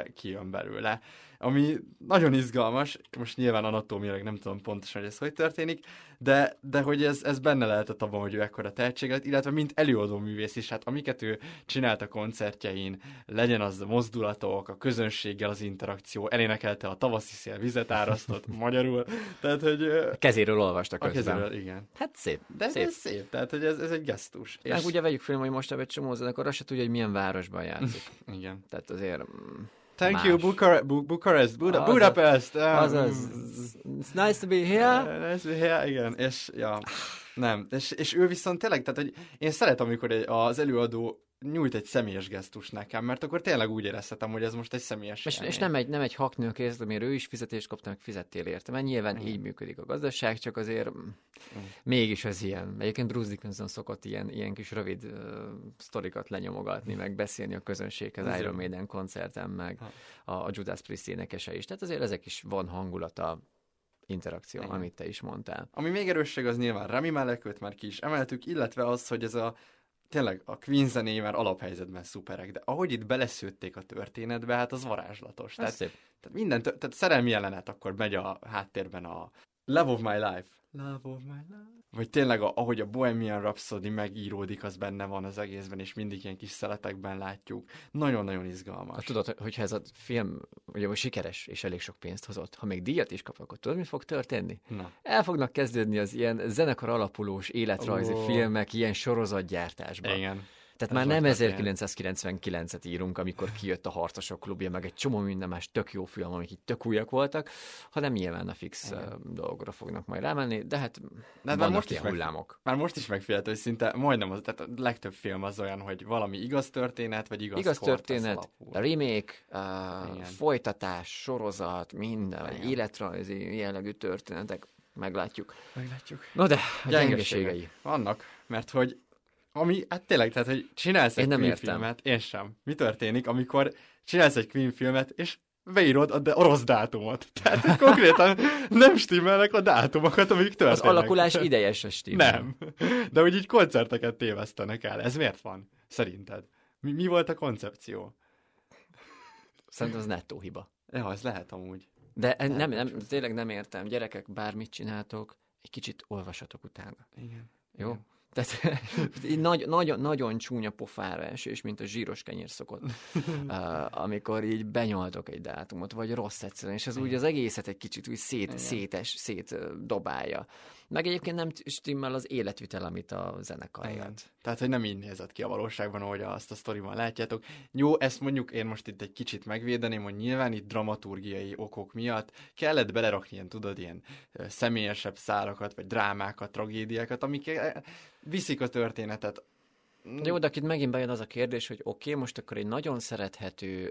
kijön belőle, ami nagyon izgalmas, most nyilván anatómiailag nem tudom pontosan, hogy ez hogy történik, de, de hogy ez, ez benne lehetett abban, hogy ő ekkora tehetség lett, illetve mint előadó művész is, hát amiket ő csinált a koncertjein, legyen az a mozdulatok, a közönséggel az interakció, elénekelte a tavaszi szél vizet árasztott magyarul, tehát hogy... A kezéről olvastak a közben. kezéről, igen. Hát szép. De szép. ez szép, tehát hogy ez, ez egy gesztus. Meg és... ugye vegyük film, hogy most egy csomó zenekar, azt se tudja, hogy milyen városban játszik. Igen. Tehát azért... Mm, Thank más. you, Bucharest, Bu- Bucharest, Buda- Azaz. Budapest. Um, Azaz. It's nice to be here. Uh, nice to be here, igen. És, ja, nem. És, és ő viszont tényleg, tehát, hogy én szeretem, amikor egy, az előadó nyújt egy személyes gesztus nekem, mert akkor tényleg úgy érezhetem, hogy ez most egy személyes És, és nem egy, nem egy haknő a kézlemért, ő is fizetést kapta, meg fizettél érte, mert nyilván mm. így működik a gazdaság, csak azért mm. mégis ez ilyen. Egyébként Bruce Dickinson szokott ilyen, ilyen kis rövid uh, sztorikat lenyomogatni, meg beszélni a közönséghez az Iron Maiden koncerten, meg a, a Judas Priest énekese is. Tehát azért ezek is van hangulata, interakció, igen. amit te is mondtál. Ami még erősség, az nyilván Rami Malek, őt már ki is emeltük, illetve az, hogy ez a tényleg a Queen zenéi már alaphelyzetben szuperek, de ahogy itt beleszőtték a történetbe, hát az varázslatos. Tehát, szép. tehát minden, tehát szerelmi jelenet, akkor megy a háttérben a Love of my life. Love of my life. Vagy tényleg, a, ahogy a Bohemian Rhapsody megíródik, az benne van az egészben, és mindig ilyen kis szeletekben látjuk. Nagyon-nagyon izgalmas. Ha tudod, hogyha ez a film ugye most sikeres és elég sok pénzt hozott, ha még díjat is kap, akkor tudod, mi fog történni? Na. El fognak kezdődni az ilyen zenekar alapulós életrajzi oh. filmek ilyen sorozatgyártásban. Igen. Tehát ez már nem ezerkilencszázkilencvenkilencet írunk, amikor kijött a Harcosok klubja, meg egy csomó minden más tök jó film, amik így tök újak voltak, hanem nyilván a fix igen. dolgokra fognak majd rámenni, de hát de vannak most ilyen hullámok. Meg, már most is megfigyelhető, hogy szinte majdnem az, tehát a legtöbb film az olyan, hogy valami igaz történet, vagy igaz Igaz történet, remake, uh, folytatás, sorozat, minden, vagy életrajzi jellegű történetek, meglátjuk. Meglátjuk. No de, a gyengeségei. Vannak, mert hogy ami, hát tényleg, tehát, hogy csinálsz egy Queen filmet, én sem. Mi történik, amikor csinálsz egy Queen filmet, és beírod a, de a rossz dátumot. Tehát konkrétan nem stimmelnek a dátumokat, amik történnek. Az alakulás ideje se stimmel. Nem. De hogy így koncerteket tévesztenek el. Ez miért van? Szerinted? Mi, mi volt a koncepció? Szerintem az nettó hiba. Ja, ez lehet amúgy. De nem, nem, nem, tényleg nem értem. Gyerekek, bármit csináltok, egy kicsit olvasatok utána. Igen. Jó? Igen. Tehát nagy, nagyon, nagyon csúnya pofára esés, mint a zsíros kenyér szokott, uh, amikor így benyaltok egy dátumot, vagy rossz egyszerűen, és az úgy az egészet egy kicsit úgy szét, szétes, szétdobálja. Meg egyébként nem stimmel az életvitel, amit a zenekar élt. Tehát, hogy nem így nézett ki a valóságban, ahogy azt a sztoriban látjátok. Jó, ezt mondjuk én most itt egy kicsit megvédeném, hogy nyilván itt dramaturgiai okok miatt kellett belerakni ilyen, tudod, ilyen személyesebb szálakat, vagy drámákat, tragédiákat, amik viszik a történetet. Jó, de itt megint bejön az a kérdés, hogy oké, okay, most akkor egy nagyon szerethető,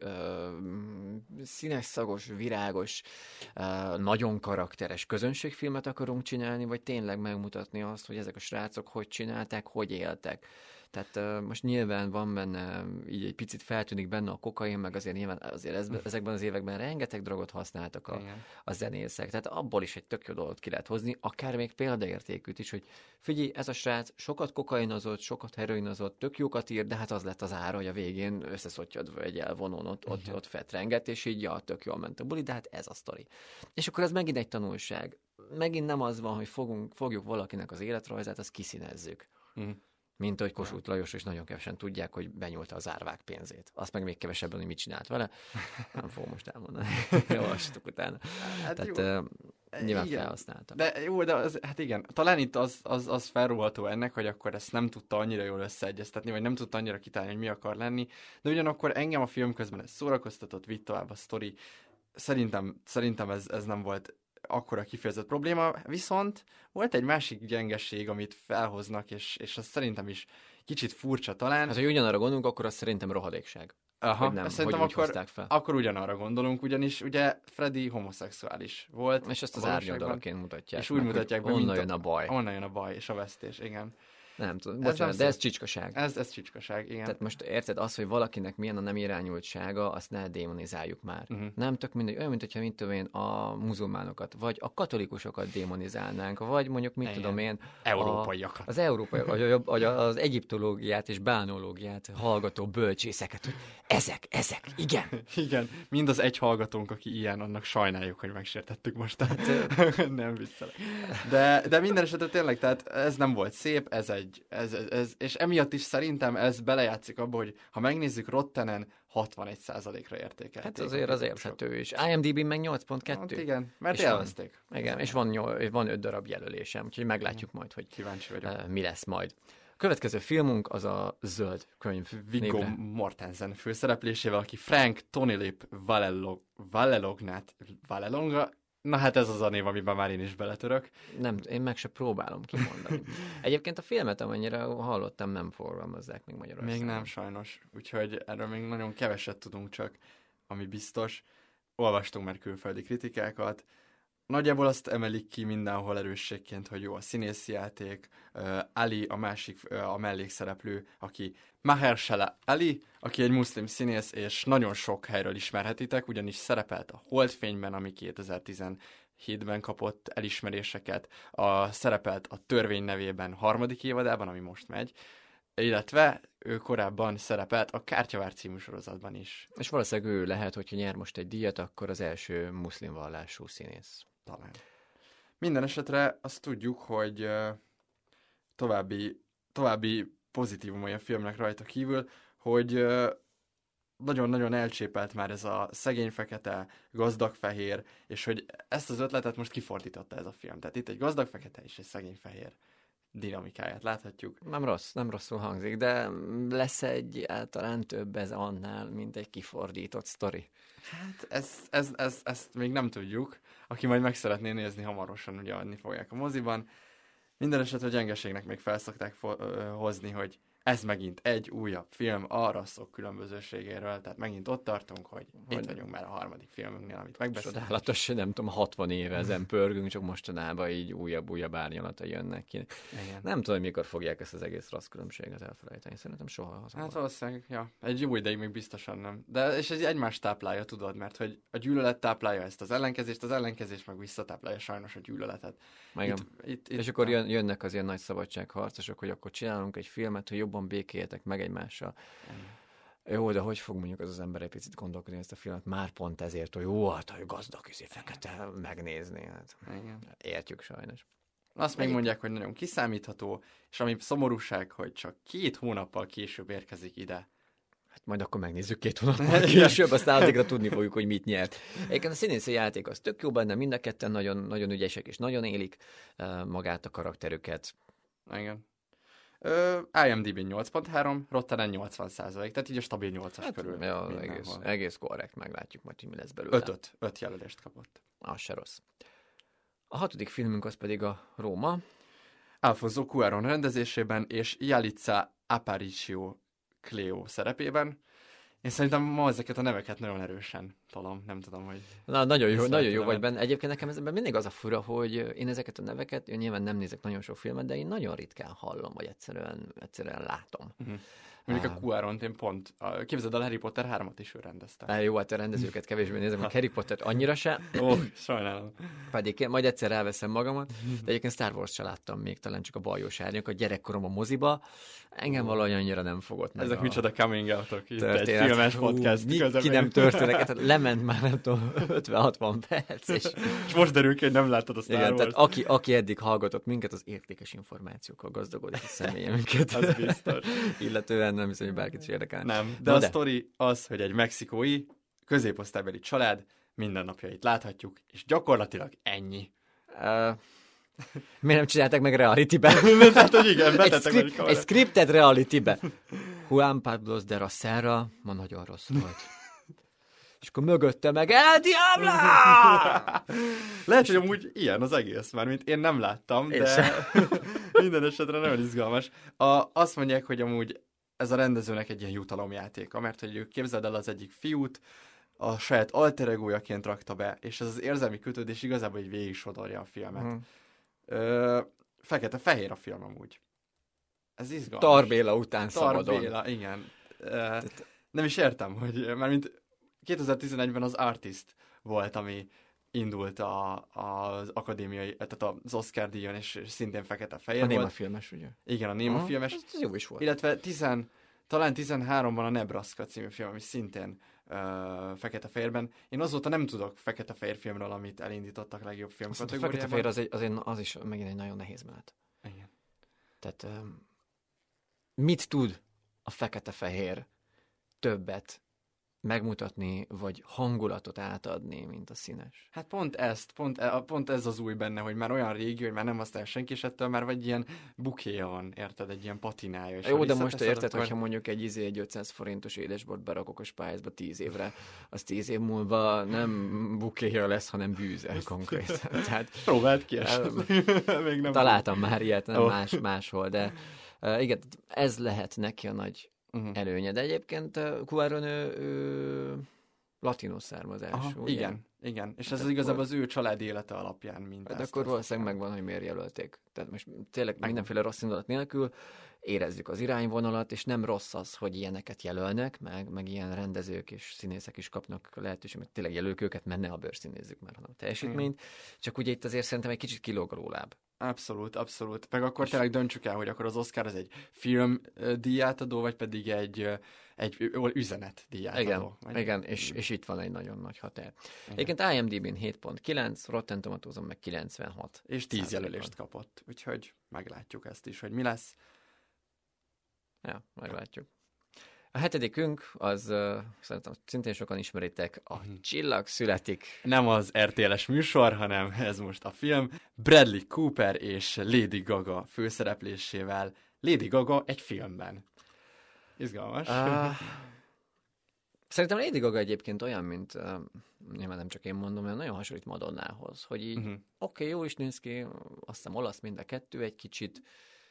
uh, színes, szagos, virágos, uh, nagyon karakteres közönségfilmet akarunk csinálni, vagy tényleg megmutatni azt, hogy ezek a srácok hogy csinálták, hogy éltek. Tehát uh, most nyilván van benne, így egy picit feltűnik benne a kokain, meg azért nyilván azért ez, ezekben az években rengeteg drogot használtak a, a zenészek. Tehát abból is egy tök jó dolgot ki lehet hozni, akár még példaértékűt is, hogy figyelj, ez a srác sokat kokainozott, sokat heroinozott, tök jókat ír, de hát az lett az ára, hogy a végén összeszottyadva egy elvonón ott, ott, ott fetrenget, és így ja, tök jól ment a buli, de hát ez a sztori. És akkor ez megint egy tanulság. Megint nem az van, hogy fogunk, fogjuk valakinek az életrajzát, azt kiszínezzük. Uh-huh. Mint hogy Kossuth Lajos, és nagyon kevesen tudják, hogy benyúlta az árvák pénzét. Azt meg még kevesebben, hogy mit csinált vele. Nem fogom most elmondani. Olvastuk utána. Hát tehát uh, nyilván igen. felhasználta. De jó, de az, hát igen, talán itt az, az, az felróható ennek, hogy akkor ezt nem tudta annyira jól összeegyeztetni, vagy nem tudta annyira kitálni, hogy mi akar lenni. De ugyanakkor engem a film közben ez szórakoztatott, vitt tovább a sztori. Szerintem, szerintem ez, ez nem volt akkora kifejezett probléma, viszont volt egy másik gyengeség, amit felhoznak, és, és az szerintem is kicsit furcsa talán. Hát, ha ugyanarra gondolunk, akkor az szerintem rohadékság. Aha, hogy nem, szerintem hogy akkor, fel. akkor ugyanarra gondolunk, ugyanis ugye Freddy homoszexuális volt. És ezt az árnyoldalaként mutatják. És úgy meg, mutatják be, onnan jön a baj. Onnan jön a baj, és a vesztés, igen. Nem tudom, bocsánat, ez nem de ez csicskaság. Ez, ez csicskaság, igen. Tehát most érted, az, hogy valakinek milyen a nem irányultsága, azt ne demonizáljuk már. Uh-huh. Nem tök mindegy, olyan, mint hogyha mint tudom én, a muzulmánokat, vagy a katolikusokat demonizálnánk, vagy mondjuk, mit igen. tudom én, európaiakat. Az európai, vagy az egyiptológiát és bánológiát hallgató bölcsészeket, hogy ezek, ezek, igen. Igen, mind az egy hallgatónk, aki ilyen, annak sajnáljuk, hogy megsértettük most. Nem viccelek. De, de minden esetre tényleg, tehát ez nem volt szép, ez egy, ez, ez, ez, és emiatt is szerintem ez belejátszik abba, hogy ha megnézzük Rottenen, hatvanegy százalékra értékelték. Hát azért az érthető is. IMDb-n meg nyolc pont kettő. Hát igen, mert és élvezték. Van, igen, és van, nyol, van öt darab jelölésem, úgyhogy meglátjuk majd, hogy kíváncsi vagyok. Uh, mi lesz majd. A következő filmünk az a Zöld könyv. Viggo Mortensen főszereplésével, aki Frank Tonilip Valelog, Valelognát, Valelonga, na hát ez az a név, amiben már én is beletörök. Nem, én meg se próbálom kimondani. Egyébként a filmet, amennyire hallottam, nem forgalmazzák még Magyarországon. Még nem, sajnos. Úgyhogy erről még nagyon keveset tudunk, csak ami biztos. Olvastunk már külföldi kritikákat. Nagyjából azt emelik ki mindenhol erősségként, hogy jó a színészi játék. Uh, Ali, a másik, uh, a mellékszereplő, aki Mahershala Ali, aki egy muszlim színész, és nagyon sok helyről ismerhetitek, ugyanis szerepelt a Holdfényben, ami kétezer-tizenhétben kapott elismeréseket, a, szerepelt a Törvény nevében harmadik évadában, ami most megy, illetve ő korábban szerepelt a Kártyavár című sorozatban is. És valószínűleg ő lehet, hogyha nyer most egy díjat, akkor az első muszlim vallású színész. Talán. Minden esetre azt tudjuk, hogy uh, további, további pozitívumai a filmnek rajta kívül, hogy uh, nagyon-nagyon elcsépelt már ez a szegény fekete, gazdag fehér, és hogy ezt az ötletet most kifordította ez a film. Tehát itt egy gazdag fekete és egy szegény fehér dinamikáját láthatjuk. Nem rossz, nem rosszul hangzik, de lesz egy talán több ez annál, mint egy kifordított sztori. Hát ez, ez, ez, ezt még nem tudjuk. Aki majd meg szeretné nézni, hamarosan ugye adni fogják a moziban. Minden esetre a gyengeségnek még felszokták fo- hozni, hogy ez megint egy újabb film a rasszok különbözőségéről, tehát megint ott tartunk, hogy, hogy itt vagyunk már a harmadik filmünknél, amit megbeszélünk. Csodálatos, nem tudom, hatvan éve ezen pörgünk, csak mostanában így újabb-újabb árnyalata jönnek ki. Igen. Nem tudom, mikor fogják ezt az egész rasszkülönbséget elfelejteni, szerintem soha. Hát valószínűleg, ja, egy jó ideig még biztosan nem. De és ez egymást táplálja, tudod, mert hogy a gyűlölet táplálja ezt az ellenkezést, az ellenkezés meg visszatáplálja sajnos a gyűlöletet. Itt, itt, itt, és akkor jön, jönnek az ilyen nagy szabadságharcosok, hogy akkor csinálunk egy filmet, hogy jobban békéljetek meg egymással. Mm. Jó, de hogy fog mondjuk az az ember egy picit gondolkodni ezt a filmet? Már pont ezért, hogy jó, hát a gazdag izé fekete megnézni. Hát, értjük sajnos. Azt még mondják, hogy nagyon kiszámítható, és ami szomorúság, hogy csak két hónappal később érkezik ide. Hát majd akkor megnézzük két hónappal később, aztán addigra tudni fogjuk, hogy mit nyert. Egyébként a színészi játék az tök jó benne, mind a ketten nagyon, nagyon ügyesek, és nagyon élik uh, magát a karakterüket. Igen. Uh, IMDb nyolc pont három, Rottenen nyolcvan százalék, tehát így a stabil nyolcas hát, körül. Ja, egész, egész korrekt, meglátjuk majd, hogy mi lesz belőle. Ötöt, öt jelölést kapott. Az se rossz. A hatodik filmünk az pedig a Róma. Alfonso Cuarón rendezésében és Yalitza Aparicio Cleo szerepében. Én szerintem ma ezeket a neveket nagyon erősen talán, nem tudom, hogy... Na, nagyon jó, nagyon jó vagy benne. Egyébként nekem ezben mindig az a fura, hogy én ezeket a neveket, én nyilván nem nézek nagyon sok filmet, de én nagyon ritkán hallom, vagy egyszerűen, egyszerűen látom. Uh-huh. Mondjuk a Cuaront én pont, képzeld, a Harry Potter hármat is ő rendezte. Á, jó, hát a rendezőket kevésbé nézem, a Harry Pottert annyira se. Ó, oh, sajnálom. Pedig én majd egyszer elveszem magamat, de egyébként Star Wars se láttam még, talán csak a Bajós Árnyak, a gyerekkorom a moziba. Engem valahogy annyira nem fogott meg. Ezek a... micsoda coming out-ok, itt egy filmes podcast. Hú, ki nem történek, hát lement már nem tudom, ötven-hatvan perc. És, és most derül ki, hogy nem láttad a Star igen, Wars. Tehát aki, aki eddig hallgatott minket, az értékes információkkal gazdagodik a személyemünket. Az biztos. Illetően nem hiszem, hogy bárkit is érdekel. Nem, de no, a de. sztori az, hogy egy mexikói középosztálybeli család mindennapjait láthatjuk, és gyakorlatilag ennyi. Uh, miért nem csinálták meg reality-be? Tehát, hogy igen, egy, script, egy scripted reality-be. Juan Pablo de la Serra ma nagyon rossz volt. És akkor mögötte meg El Diablo! Lehet, hogy amúgy ilyen az egész, már mint én nem láttam, én de minden esetre nagyon izgalmas. A, azt mondják, hogy amúgy ez a rendezőnek egy ilyen jutalomjátéka, mert hogy ő képzeld el az egyik fiút, a saját alter egójaként rakta be, és ez az érzelmi kötődés igazából így végig sodorja a filmet. Hmm. Ö, fekete-fehér a film amúgy. Ez izgalmas. Tarbéla után szabadon. Tarbéla, igen. Ö, nem is értem, hogy mármint kétezer-tizenegyben az Artist volt, ami indult a, az akadémiai, tehát az Oscar díjon, és szintén fekete-fehér a volt. Néma filmes, ugye? Igen, a Néma filmes. Ez jó is volt. Illetve talán tizenháromban a Nebraska című film, ami szintén Uh, fekete-fehérben. Én azóta nem tudok fekete-fehér filmről, amit elindítottak legjobb film kategóriában. A fekete-fehér az, egy, az, egy, az is megint egy nagyon nehéz menet. Igen. Tehát um, mit tud a fekete-fehér többet megmutatni, vagy hangulatot átadni, mint a színes? Hát pont ezt, pont, e, pont ez az új benne, hogy már olyan régi, hogy már nem használ senki, és ettől már vagy ilyen bukéja van, érted, egy ilyen patinája. És jó, de most érted, akkor... hogyha mondjuk egy izé egy ötszáz forintos édesbort berakok a spájzba tíz évre, az tíz év múlva nem bukéja lesz, hanem bűze konkrétan. Tehát, próbáld ki Még nem találtam tudom. Már ilyet, nem oh. más, máshol, de uh, igen, ez lehet neki a nagy Uh-huh. előnye, de egyébként uh, Cuarón ő, ő latinos származás. Aha, igen, igen. És hát ez akkor... igazából az ő családi élete alapján mindent. De akkor valószínűleg megvan, hogy miért jelölték. Tehát most tényleg meg mindenféle rossz indulat nélkül érezzük az irányvonalat, és nem rossz az, hogy ilyeneket jelölnek, meg, meg ilyen rendezők és színészek is kapnak lehetőséget, hogy tényleg jelöljük őket, mert ne a bőrszínézzük már, hanem a teljesítményt. Igen. Csak ugye itt azért szerintem egy kicsit kilóg rólább. Abszolút, abszolút. Meg akkor tényleg döntsük el, hogy akkor az Oscar az egy film díjátadó, vagy pedig egy, egy üzenet díjátadó. Igen, vagy... igen és, és itt van egy nagyon nagy határ. Egyébként IMDb-n hét pont kilenc, Rotten Tomatoes-on meg kilencvenhat. És tíz jelölést kapott, úgyhogy meglátjuk ezt is, hogy mi lesz. Ja, meglátjuk. A hetedikünk, az uh, szerintem szintén sokan ismeritek, a Csillag születik. Nem az er té el-es műsor, hanem ez most a film. Bradley Cooper és Lady Gaga főszereplésével. Lady Gaga egy filmben. Izgalmas. Uh, szerintem Lady Gaga egyébként olyan, mint, uh, nyilván nem csak én mondom, mert nagyon hasonlít Madonnához, hogy így uh-huh. oké, okay, jó is néz ki, azt hiszem olasz mind a kettő egy kicsit.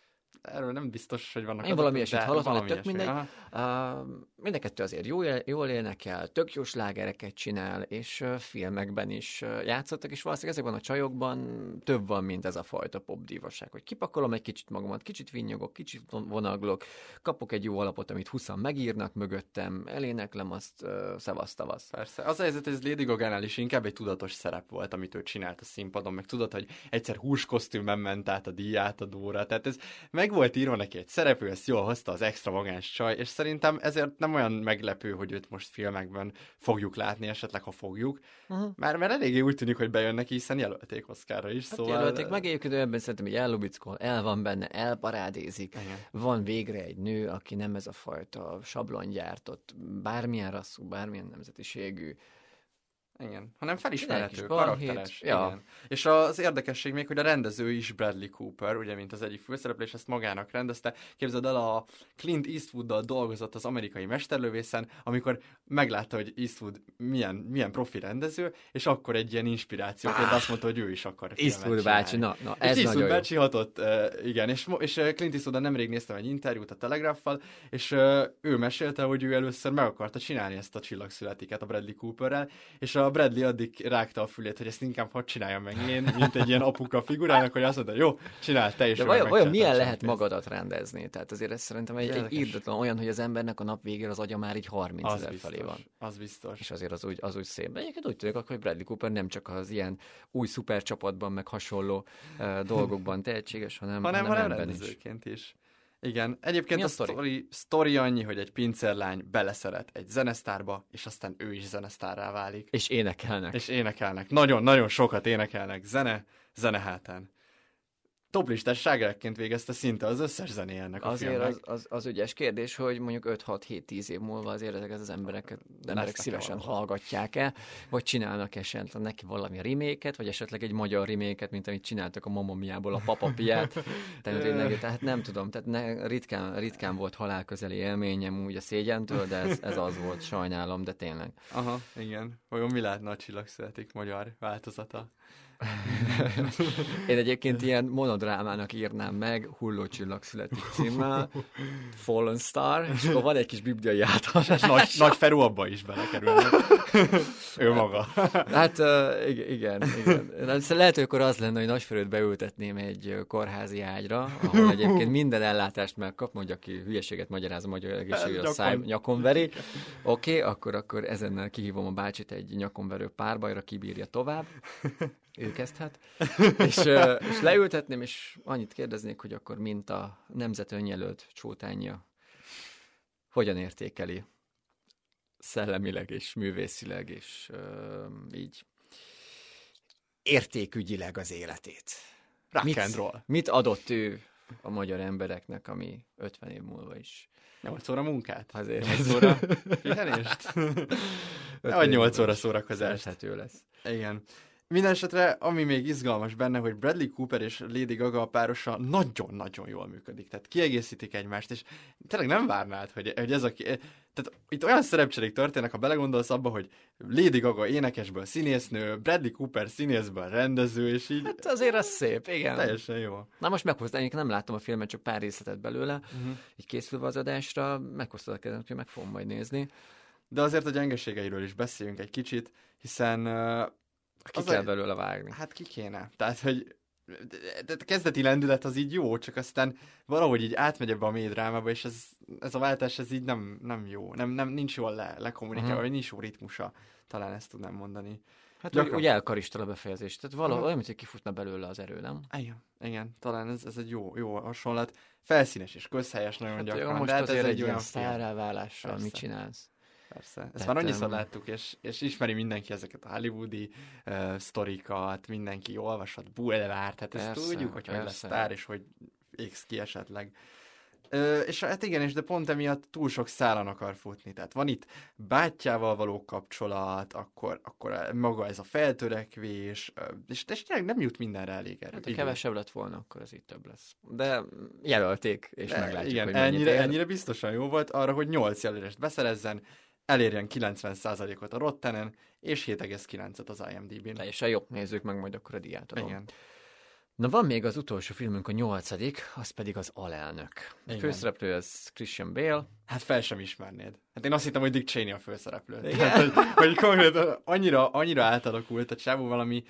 Erről nem biztos, hogy vannak Én valami eset hallottam, hogy tök mindegy. Uh, mind a kettő azért jól, jól énekel, tök jó slágereket csinál, és uh, filmekben is uh, játszottak, és valószínűleg ezekben a csajokban több van, mint ez a fajta popdívaság, hogy kipakolom egy kicsit magamat, kicsit vinnyogok, kicsit vonaglok, kapok egy jó alapot, amit huszan megírnak mögöttem, eléneklem azt, uh, szevasz tavasz. Persze. Az a helyzet, hogy ez Lady Gaga-nál is inkább egy tudatos szerep volt, amit ő csinált a színpadon, meg tudod, hogy egyszer húskosztümben ment át a díjátadóra, tehát ez meg volt írva neki egy szereplő, ezt jól hozta az extravagáns csaj, és szerintem ezért nem olyan meglepő, hogy őt most filmekben fogjuk látni, esetleg ha fogjuk, uh-huh. mert, mert eléggé úgy tűnik, hogy bejön neki, hiszen jelölték Oscarra is. Hát szóval... jelölték, meg egyébként ebben szerintem, hogy ellubickol, el van benne, elparádézik. Igen. Van végre egy nő, aki nem ez a fajta sablongyártott, bármilyen rasszú, bármilyen nemzetiségű, igen, hanem felismerhető, karakteres. Ja. Igen. És az érdekesség még, hogy a rendező is Bradley Cooper, ugye, mint az egyik főszereplés, ezt magának rendezte. Képzeld el, a Clint Eastwooddal dolgozott az Amerikai Mesterlövészen, amikor meglátta, hogy Eastwood milyen, milyen profi rendező, és akkor egy ilyen inspirációként ah, azt mondta, hogy ő is akar Eastwood bácsi, na, na ez és nagyon Eastwood bácsi hatott, uh, igen, és, és Clint Eastwooddal nemrég néztem egy interjút a Telegraphal, és uh, ő mesélte, hogy ő először meg akarta csinálni ezt a Csillag születiket a Bradley Cooperrel, és a Bradley addig rágta a fülét, hogy ezt inkább hadd csináljam meg én, mint egy ilyen apuka figurának, hogy azt mondta, jó, csináld te is. De vajon, vajon milyen lehet magadat rendezni? Tehát azért ez szerintem egy, egy írdatlan olyan, hogy az embernek a nap végére az agya már így harmincezer felé van. Az biztos. És azért az úgy, az úgy szép. De egyébként úgy tudjuk, hogy Bradley Cooper nem csak az ilyen új szupercsapatban, meg hasonló uh, dolgokban tehetséges, hanem, hanem, hanem, hanem rendezőként is. is. Igen, egyébként a, a sztori? sztori annyi, hogy egy pincérlány beleszeret egy zenesztárba, és aztán ő is zenesztárrá válik. És énekelnek. És énekelnek. Nagyon-nagyon sokat énekelnek. Zene, zene hátán. Toplistás slágerekként végezte szinte az összes zenéjének a azért filmnek. Az, az, az ügyes kérdés, hogy mondjuk öt hat hét tíz év múlva azért ezeket az embereket emberek szívesen hallgatják-e, vagy csinálnak esetleg neki valami reméket, vagy esetleg egy magyar reméket, mint amit csináltak a Mamma Miából a Papa Piát. tehát, tényleg, tehát nem tudom, tehát ne, ritkán, ritkán volt halálközeli élményem úgy a szégyentől, de ez, ez az volt, sajnálom, de tényleg. Aha, igen. Vajon mi lehetne a Csillag születik magyar változata? Én egyébként ilyen monodrámának írnám meg, Hullócsillag születik címmel, Fallen Star, és akkor van egy kis bibliai átadás. Nagy, Nagy Feró abba is belekerül. Ő maga. Hát uh, igen, igen. Lehet, hogy akkor az lenne, hogy Nagy Ferőt beültetném egy kórházi ágyra, ahol egyébként minden ellátást megkap, mondja, aki hülyeséget magyaráz a magyar egészségügy, a száj nyakon veri. Oké, okay, akkor, akkor ezennel kihívom a bácsit egy nyakonverő párbajra, kibírja tovább. Ő kezdhet. és, és leültetném, és annyit kérdeznék, hogy akkor mint a nemzet önjelölt csótányja, hogyan értékeli szellemileg és művészileg, és uh, így értékügyileg az életét. Rock mit, and roll. Mit adott ő a magyar embereknek, ami ötven év múlva is. nyolc óra munkát? Azért. nyolc óra pihenést? Vagy nyolc óra szórakozást. Szerethető lesz. Igen. Mindenesetre, ami még izgalmas benne, hogy Bradley Cooper és Lady Gaga párosa nagyon-nagyon jól működik. Tehát kiegészítik egymást, és tényleg nem várnád, hogy, hogy ez a... Tehát itt olyan szerepcserék történnek, ha belegondolsz abba, hogy Lady Gaga énekesből színésznő, Bradley Cooper színészből rendező, és így... Hát azért az szép, igen. Teljesen jó. Na most meghoztam, én nem láttam a filmet, csak pár részletet belőle, uh-huh. így készülve az adásra, meghoztad a kezem, hogy meg fogom majd nézni. De azért a gyengeségeiről is beszéljünk egy kicsit, hiszen... Uh, ki kell a... belőle vágni. Hát ki kéne. Tehát, hogy de a kezdeti lendület az így jó, csak aztán valahogy így átmegy ebbe a mély drámába, és ez, ez a váltás ez így nem, nem jó. Nem, nem, nincs jól le, lekommunikálva, uh-huh. vagy nincs jó ritmusa. Talán ezt tudnám mondani. Hát úgy, úgy elkaristal a befejezés. Tehát valahogy uh-huh. olyan, mint hogy kifutna belőle az erő, nem? Igen, igen. Talán ez, ez egy jó, jó hasonlat. Felszínes és közhelyes nagyon hát gyakran. Most de hát azért ez egy olyan sztárráválással mit csinálsz? Persze. Ezt Tehát, már annyiszor um... láttuk, és, és ismeri mindenki ezeket a hollywoodi uh, sztorikat, mindenki olvashat Bulvárt, tehát persze, ezt tudjuk, hogy hogy lesz sztár, és hogy X ki esetleg. Uh, és hát igen, és de pont emiatt túl sok szálon akar futni. Tehát van itt bátyjával való kapcsolat, akkor, akkor maga ez a feltörekvés, uh, és, és tényleg nem jut mindenre elég erő. Hát ha kevesebb lett volna, akkor ez így több lesz. De jelölték, és de, meglátjuk, igen, hogy ennyire, ennyire biztosan jó volt arra, hogy nyolc jelölést beszerezzen, elérjen kilencven százalékot a Rottenen, és hét egész kilencet az I M D B-n. Teljesen jó, nézzük meg majd akkor a diátodon. Igen. Na van még az utolsó filmünk, a nyolcadik, az pedig az Alelnök. A főszereplő az Christian Bale. Hát fel sem ismernéd. Hát én azt hittem, hogy Dick Cheney a főszereplő. Tehát, hogy, hogy konkrétan annyira, annyira átalakult, a csávó valami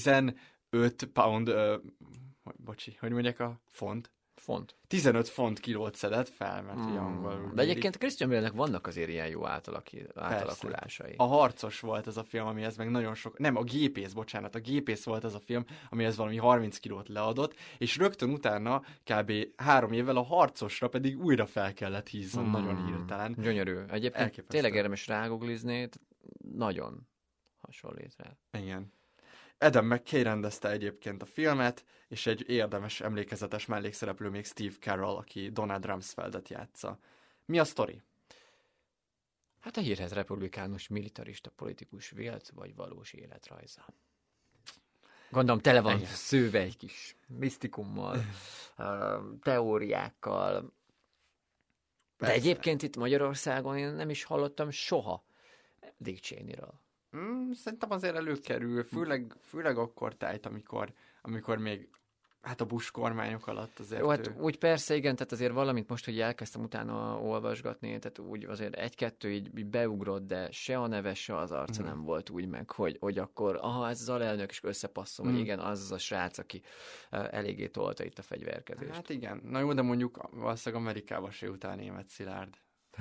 tizenöt pound, uh, bocsi, hogy mondják a font? Font. tizenöt font kilót szedett fel, mert hmm. angolul. De egyébként Christian Bale-nek vannak azért ilyen jó átalaki, átalakulásai. A Harcos volt az a film, amihez meg nagyon sok... Nem, a Gépész, bocsánat, a Gépész volt az a film, amihez valami harminc kilót leadott, és rögtön utána kb. három évvel a Harcosra pedig újra fel kellett hízzon, hmm. nagyon hirtelen. Gyönyörű. Egyébként tényleg érdemes ráguglizni, nagyon hasonlít rá. Igen. Adam McKay rendezte egyébként a filmet, és egy érdemes, emlékezetes mellékszereplő még Steve Carell, aki Donald Rumsfeldet játsza. Mi a sztori? Hát a hírhez republikánus militarista politikus vélt vagy valós életrajza. Gondolom tele van szőve egy kis misztikummal, teóriákkal. De persze. Egyébként itt Magyarországon én nem is hallottam soha Dick Cheneyről. Mm, szerintem azért előkerül, főleg, főleg akkor tájt, amikor, amikor még hát a Bush kormányok alatt azért... Jó, hát ő... úgy persze, igen, tehát azért valamint most, hogy elkezdtem utána olvasgatni, tehát úgy azért egy-kettő így, így beugrott, de se a neve, se az arca mm. nem volt úgy meg, hogy, hogy akkor, aha, ez az alelnök, és összepasszom, mm. hogy igen, az az a srác, aki uh, eléggé tolta itt a fegyverkezést. Hát igen, na jó, de mondjuk valószínűleg Amerikába se után német Szilárd.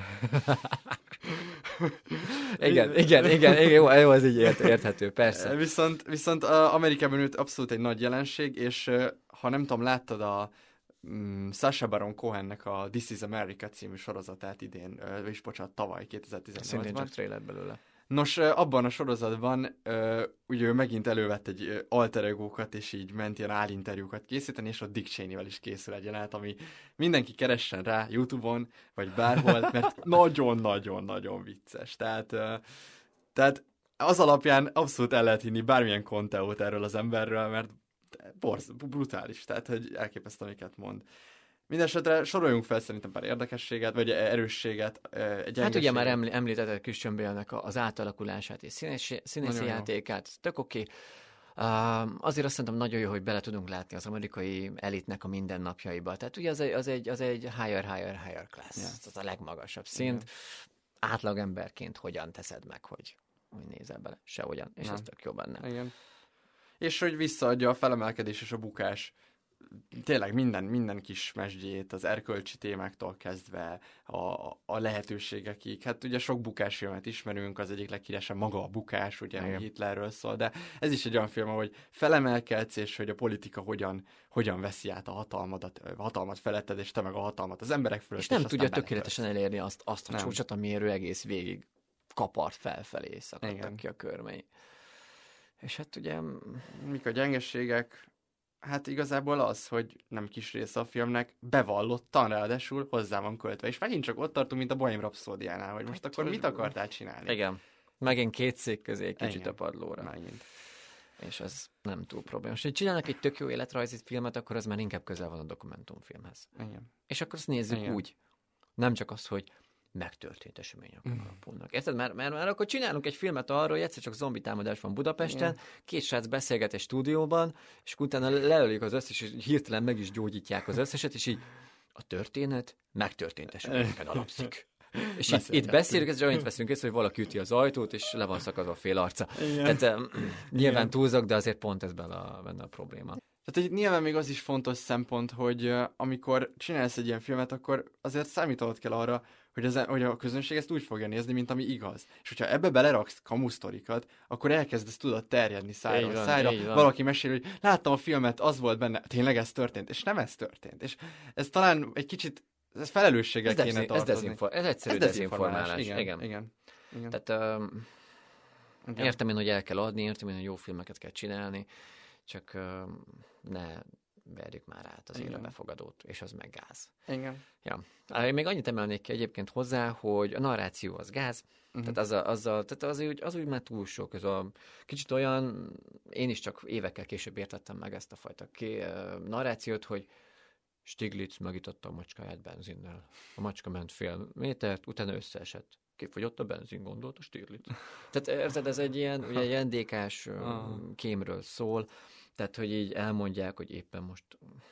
igen, igen, igen, igen, jó, jó, ez így ért, érthető, persze. Viszont, viszont uh, Amerikában őt abszolút egy nagy jelenség, és uh, ha nem tudom, láttad a um, Sacha Baron Cohennek a This is America című sorozatát idén, uh, és bocsánat, tavaly kétezer-tizennyolcban. Szintén csak trailer belőle. Nos, abban a sorozatban uh, ugye ő megint elővett egy alter egókat, és így ment ilyen állinterjúkat készíteni, és ott Dick Cheneyvel is készül egy jelenet, ami mindenki keressen rá YouTube-on, vagy bárhol, mert nagyon-nagyon-nagyon vicces. Tehát, uh, tehát az alapján abszolút el lehet hinni bármilyen konteót erről az emberről, mert borz, brutális, tehát hogy elképesztő, amiket mond. Mindenesetre soroljunk fel szerintem pár érdekességet, vagy erősséget, egy Hát ugye már eml- említetted Christian Bale-nek az átalakulását és színészi, színészi játékát, tök oké. Okay. Uh, azért azt szerintem nagyon jó, hogy bele tudunk látni az amerikai elitnek a mindennapjaiba. Tehát ugye az egy, az egy, az egy higher, higher, higher class. Yeah. Az a legmagasabb szint. Yeah. Átlagemberként hogyan teszed meg, hogy, hogy nézel bele. Sehogyan. És ez tök jó benne. Igen. És hogy visszaadja a felemelkedés és a bukás tényleg minden, minden kis mesdjét, az erkölcsi témáktól kezdve a, a lehetőségekig. Hát ugye sok bukásfilmet ismerünk, az egyik leghíresebb maga a bukás, ugye, ami Hitlerről szól, de ez is egy olyan film, hogy felemelkedsz, és hogy a politika hogyan, hogyan veszi át a hatalmadat, a hatalmat feletted, és te meg a hatalmat az emberek fölött. És nem és tudja tökéletesen elérni azt, azt a nem. csúcsot, amiért ő egész végig kapart felfelé, szakadtak ki a körmei. És hát ugye... Mik a gyengeségek? Hát igazából az, hogy nem kis része a filmnek, bevallottan ráadásul hozzá van költve. És megint csak ott tartunk, mint a Bohém Rhapsódiánál, hogy most hát, akkor mit akartál csinálni? Igen. Megint két szék közé, kicsit igen. a padlóra. Megint. És ez nem túl problémás. Ha csinálnak egy tök jó életrajzi filmet, akkor az már inkább közel van a dokumentumfilmhez. Igen. És akkor azt nézzük igen. úgy. Nem csak az, hogy megtörtént események mm. alapulnak. Érted? Mert, mert már akkor csinálunk egy filmet arról, hogy egyszer csak zombi támadás van Budapesten, igen. két srác beszélget egy stúdióban, és utána leölik az összes, és hirtelen meg is gyógyítják az összeset, és így a történet megtörtént eseményeken alapszik. És itt, itt beszélünk, ez olyan veszünk észre, hogy valaki üti az ajtót, és le van szakadva a fél arca. Igen. Tehát uh, nyilván igen. túlzok, de azért pont ez benne a, benne a probléma. Tehát hogy nyilván még az is fontos szempont, hogy uh, amikor csinálsz egy ilyen filmet, akkor azért számítanod kell arra, hogy, az, hogy a közönség ezt úgy fogja nézni, mint ami igaz. És hogyha ebbe beleraksz kamusztorikat, akkor elkezdesz tudod terjedni szájról van, szájra. Valaki mesél, hogy láttam a filmet, az volt benne, tényleg ez történt, és nem ez történt. És ez talán egy kicsit ez felelősséggel ez kéne dezin, tartozni. Ez, dezinfor, ez egyszerű ez dezinformálás. dezinformálás. Igen, igen. igen. igen. Tehát um, igen. értem én, hogy el kell adni, értem én, hogy jó filmeket kell csinálni, csak um, ne verjük már át az élre befogadót, és az meg gáz. Igen. Ja. Én még annyit emelnék ki egyébként hozzá, hogy a narráció az gáz, uh-huh. tehát, az, a, az, a, tehát az, úgy, az úgy már túl sok, ez a kicsit olyan, én is csak évekkel később értettem meg ezt a fajta ké, uh, narrációt, hogy Stiglitz megitatta a macskáját benzinnel. A macska ment fél métert, utána összeesett. Kifogyott a benzin, gondolt a Stiglitz. Tehát érted, ez egy ilyen, ugye egy en dé ká-s kémről szól, tehát, hogy így elmondják, hogy éppen most...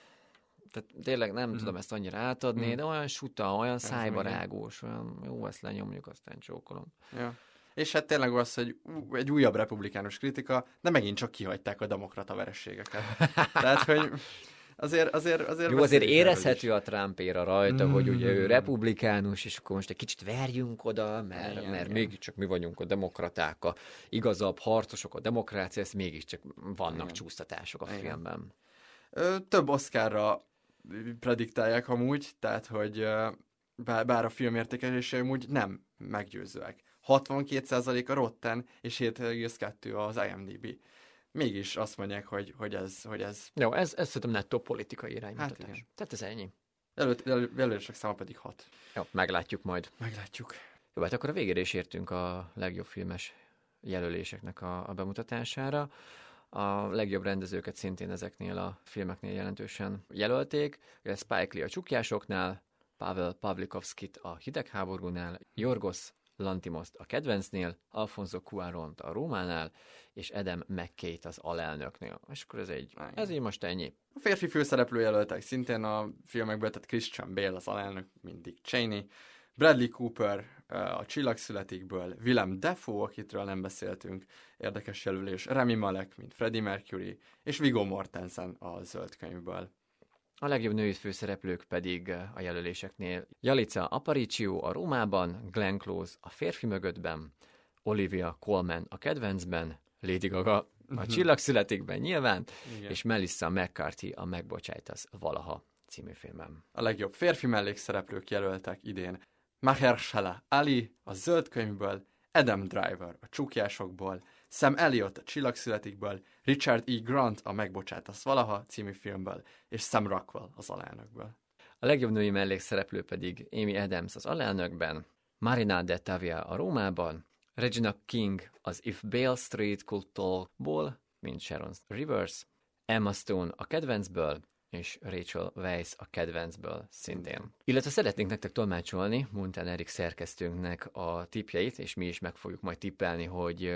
Tehát tényleg nem mm. tudom ezt annyira átadni, mm. de olyan suta, olyan szájbarágós, olyan jó, ezt lenyomjuk, aztán csókolom. Ja. És hát tényleg az, hogy egy újabb republikánus kritika, de megint csak kihagyták a demokrata verességeket. Tehát, hogy... Azért, azért, azért Jó, azért érezhető a Trump éra rajta, mm. hogy ugye ő republikánus, és akkor most egy kicsit verjünk oda, mert, igen, mert igen. mégiscsak mi vagyunk a demokraták, a igazabb harcosok, a demokrácia, ezt mégiscsak vannak igen. csúsztatások a igen. filmben. Ö, több Oscarra prediktálják amúgy, tehát, hogy bár, bár a film értékelése amúgy nem meggyőzőek. hatvankét százalék a Rotten, és hét egész kettő az i em dé bé. Mégis azt mondják, hogy, hogy, ez, hogy ez... Jó, ez, ez szerintem nettó politikai iránymutatás. Hát Tehát ez ennyi. Jelölések száma pedig hat. Jó, meglátjuk majd. Meglátjuk. Jó, hát akkor a végére is értünk a legjobb filmes jelöléseknek a, a bemutatására. A legjobb rendezőket szintén ezeknél a filmeknél jelentősen jelölték. Spike Lee a Csukjásoknál, Pavel Pavlikovskit a Hidegháborúnál, Yorgos Lantimoszt a Kedvencnél, Alfonso Cuaront a Rómánál, és Adam McKay-t az Alelnöknél. És akkor ez egy, ez így most ennyi. A férfi főszereplő jelöltek szintén a filmekből, tehát Christian Bale az Alelnök, mint Dick Cheney, Bradley Cooper a Csillag születikből, Willem Dafoe, akitről nem beszéltünk, érdekes jelölés, Rami Malek, mint Freddie Mercury, és Viggo Mortensen a Zöld könyvből. A legjobb női főszereplők pedig a jelöléseknél Jalica Aparicio a Rómában, Glenn Close a Férfi mögöttben, Olivia Colman a Kedvencben, Lady Gaga a Csillag születikben nyilván, igen. és Melissa McCarthy a Megbocsájtasz valaha című filmben. A legjobb férfi mellékszereplők jelöltek idén Mahershala Ali a Zöld könyvből, Adam Driver a Csukjásokból, Sam Elliott a Csillag születikből, Richard E. Grant a Megbocsátasz valaha című filmből, és Sam Rockwell az Alelnökből. A legjobb női mellékszereplő pedig Amy Adams az Alelnökben, Marina de Tavia a Rómában, Regina King az If Beale Street Could Talkból, mint Sharon Rivers, Emma Stone a Kedvencből, és Rachel Weisz a Kedvencből szintén. Illetve szeretnénk nektek tolmácsolni Muntán Erik szerkesztőnknek a tippjeit, és mi is meg fogjuk majd tippelni, hogy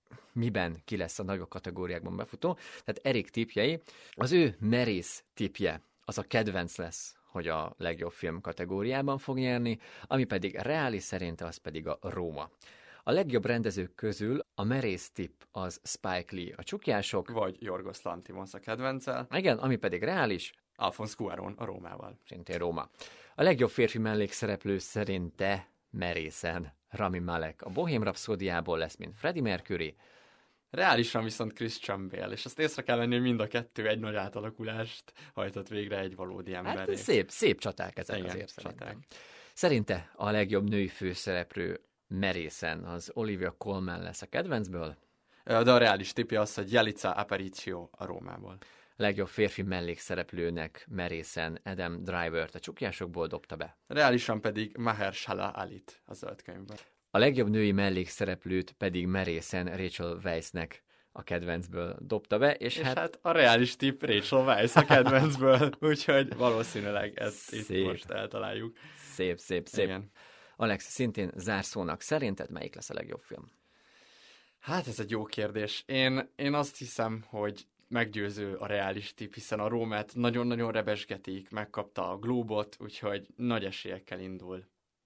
miben ki lesz a nagyobb kategóriákban befutó. Tehát Erik tippjei, az ő merész tippje, az a Kedvenc lesz, hogy a legjobb film kategóriában fog nyerni, ami pedig reális szerinte az pedig a Róma. A legjobb rendezők közül a merész tipp az Spike Lee, a Csukjások. Vagy Jorgos Lanthimos a kedvencel. Igen, ami pedig reális. Alfonso Cuarón a Rómával. Szintén Róma. A legjobb férfi mellékszereplő szerinte merészen Rami Malek a Bohém Rhapsódiából lesz, mint Freddie Mercury. Reálisan viszont Christian Bale, és azt észre kell venni, hogy mind a kettő egy nagy átalakulást hajtott végre egy valódi emberré. Hát szép, szép csaták ezek. Igen, azért csaták. szerintem. Szerinte a legjobb női főszereplő merészen az Olivia Colman lesz a kedvencből. De a reális tipja az, hogy Yalitza Aparicio a Rómából. Legjobb férfi mellékszereplőnek merészen Adam Driver-t a Csukjásokból dobta be. Reálisan pedig Mahershala Alit a Zöld könyvből. A legjobb női mellékszereplőt pedig merészen Rachel Weisznek a kedvencből dobta be, és, és hát... hát a reális tipp Rachel Weisz a kedvencből, úgyhogy valószínűleg ezt szép. Itt most eltaláljuk. Szép, szép, szép. Igen. Alex, szintén zárszónak, szerinted melyik lesz a legjobb film? Hát ez egy jó kérdés. Én, én azt hiszem, hogy meggyőző a reális tipp, hiszen a Rómát nagyon-nagyon rebesgetik, megkapta a Glóbot, úgyhogy nagy esélyekkel indul.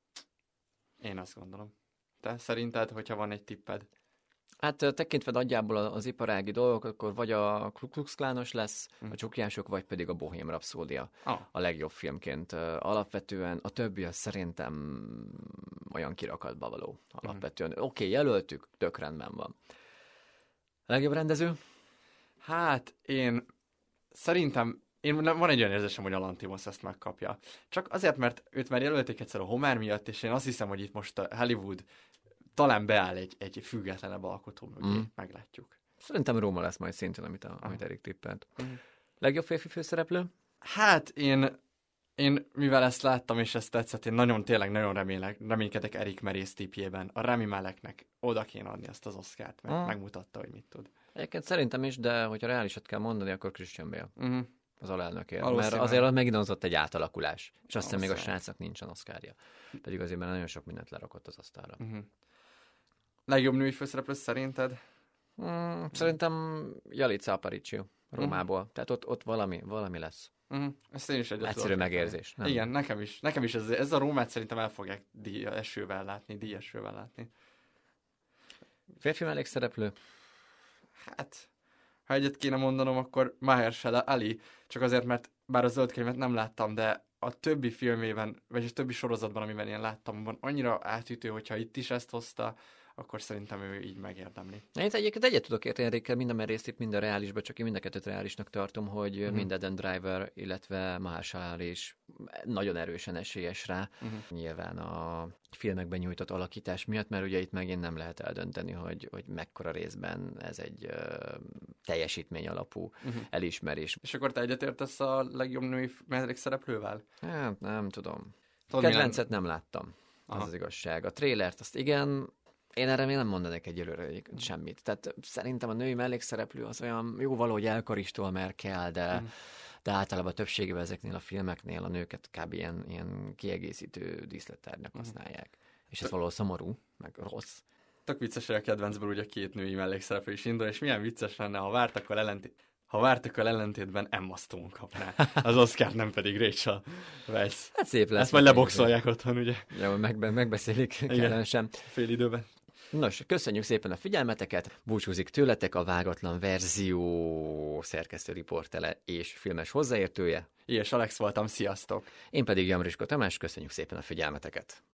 Én azt gondolom. Te szerinted, hogyha van egy tipped? Hát tekintve nagyjából az iparági dolgok, akkor vagy a Ku Klux Klános lesz, hm. a Csukjások, vagy pedig a Bohém Rhapsódia ah. a legjobb filmként. Alapvetően a többi az szerintem olyan kirakatba való. Alapvetően hm. oké, okay, jelöltük, tök rendben van. A legjobb rendező? Hát én szerintem, én van egy olyan érzésem, hogy a Lanthimos ezt megkapja. Csak azért, mert őt már jelölték egyszer a Homer miatt, és én azt hiszem, hogy itt most a Hollywood talán beáll egy, egy függetlenebb alkotó mögé, mm. meglátjuk. Szerintem Róma lesz majd szintén, amit, a, amit Erik tippelt. Mm. Legjobb férfi főszereplő? Hát én, én, mivel ezt láttam, és ezt tetszett, én nagyon, tényleg nagyon remélek, reménykedek Erik merész tippjében. A Rami Maleknek oda kéne adni ezt az Oscart, mert mm. megmutatta, hogy mit tud. Egyébként szerintem is, de hogyha reálisat kell mondani, akkor Christian Bale. Mm. Az alelnökért. Mert azért megint hozott egy átalakulás. És azt hiszem még a srácnak nincsen Oscarja. Pedig azért már nagyon sok mindent lerakott az asztalra. Mm-hmm. Legjobb női főszereplő szerinted? Mm, szerintem Yalitza Aparicio Rómából. Mm. Tehát ott, ott valami, valami lesz. Mm. Ezt én is egyet egyszerű megérzés. Nem? Igen, nekem is. Nekem is ez, ez a Rómát szerintem el fogják díj, esővel látni, díjesővel látni. Férfi mellékszereplő? Hát, ha egyet kéne mondanom, akkor Mahershala Ali, csak azért, mert bár a Zöld könyvet nem láttam, de a többi filmében, vagy a többi sorozatban, amiben én láttam, van annyira átütő, hogyha itt is ezt hozta, akkor szerintem ő így megérdemli. Én egyébként egyet tudok érteni Erikkel, minden merész tipp, minden reálisba, csak én mind a kettőt reálisnak tartom, hogy uh-huh. mind Adam Driver, illetve Mahershala is nagyon erősen esélyes rá. Uh-huh. Nyilván a filmekben nyújtott alakítás miatt, mert ugye itt megint nem lehet eldönteni, hogy, hogy mekkora részben ez egy uh, teljesítmény alapú uh-huh. elismerés. És akkor te egyetértesz a legjobb női mellékszereplővel? Hát nem tudom. Tudod, kedvencet nem láttam. Az Aha. az igazság. A trélert azt igen. Én erre még nem mondanék egyelőre semmit. Tehát szerintem a női mellékszereplő az olyan jó valahogy elkaristol, mert kell, de, mm. de általában a többségében ezeknél a filmeknél a nőket kb. ilyen, ilyen kiegészítő díszlettárgynak használják. Mm. És ez valahol szomorú, meg rossz. Tök vicces, hogy a kedvencből ugye két női mellékszereplő is indul, és milyen vicces lenne, ha vártakkal ellentét... Ha vártakkal ellentétben Emma Stone kapná az Oscar, nem pedig Rachel Weisz. Hát szép lesz. Ezt majd leboxolják otthon, ugye? Jó, megbe- megbeszélik kellemesen. Fél időben. Nos, köszönjük szépen a figyelmeteket, búcsúzik tőletek a Vágatlan Verzió szerkesztő riportele és filmes hozzáértője. És Alex voltam, sziasztok! Én pedig Jamriska Tamás, köszönjük szépen a figyelmeteket!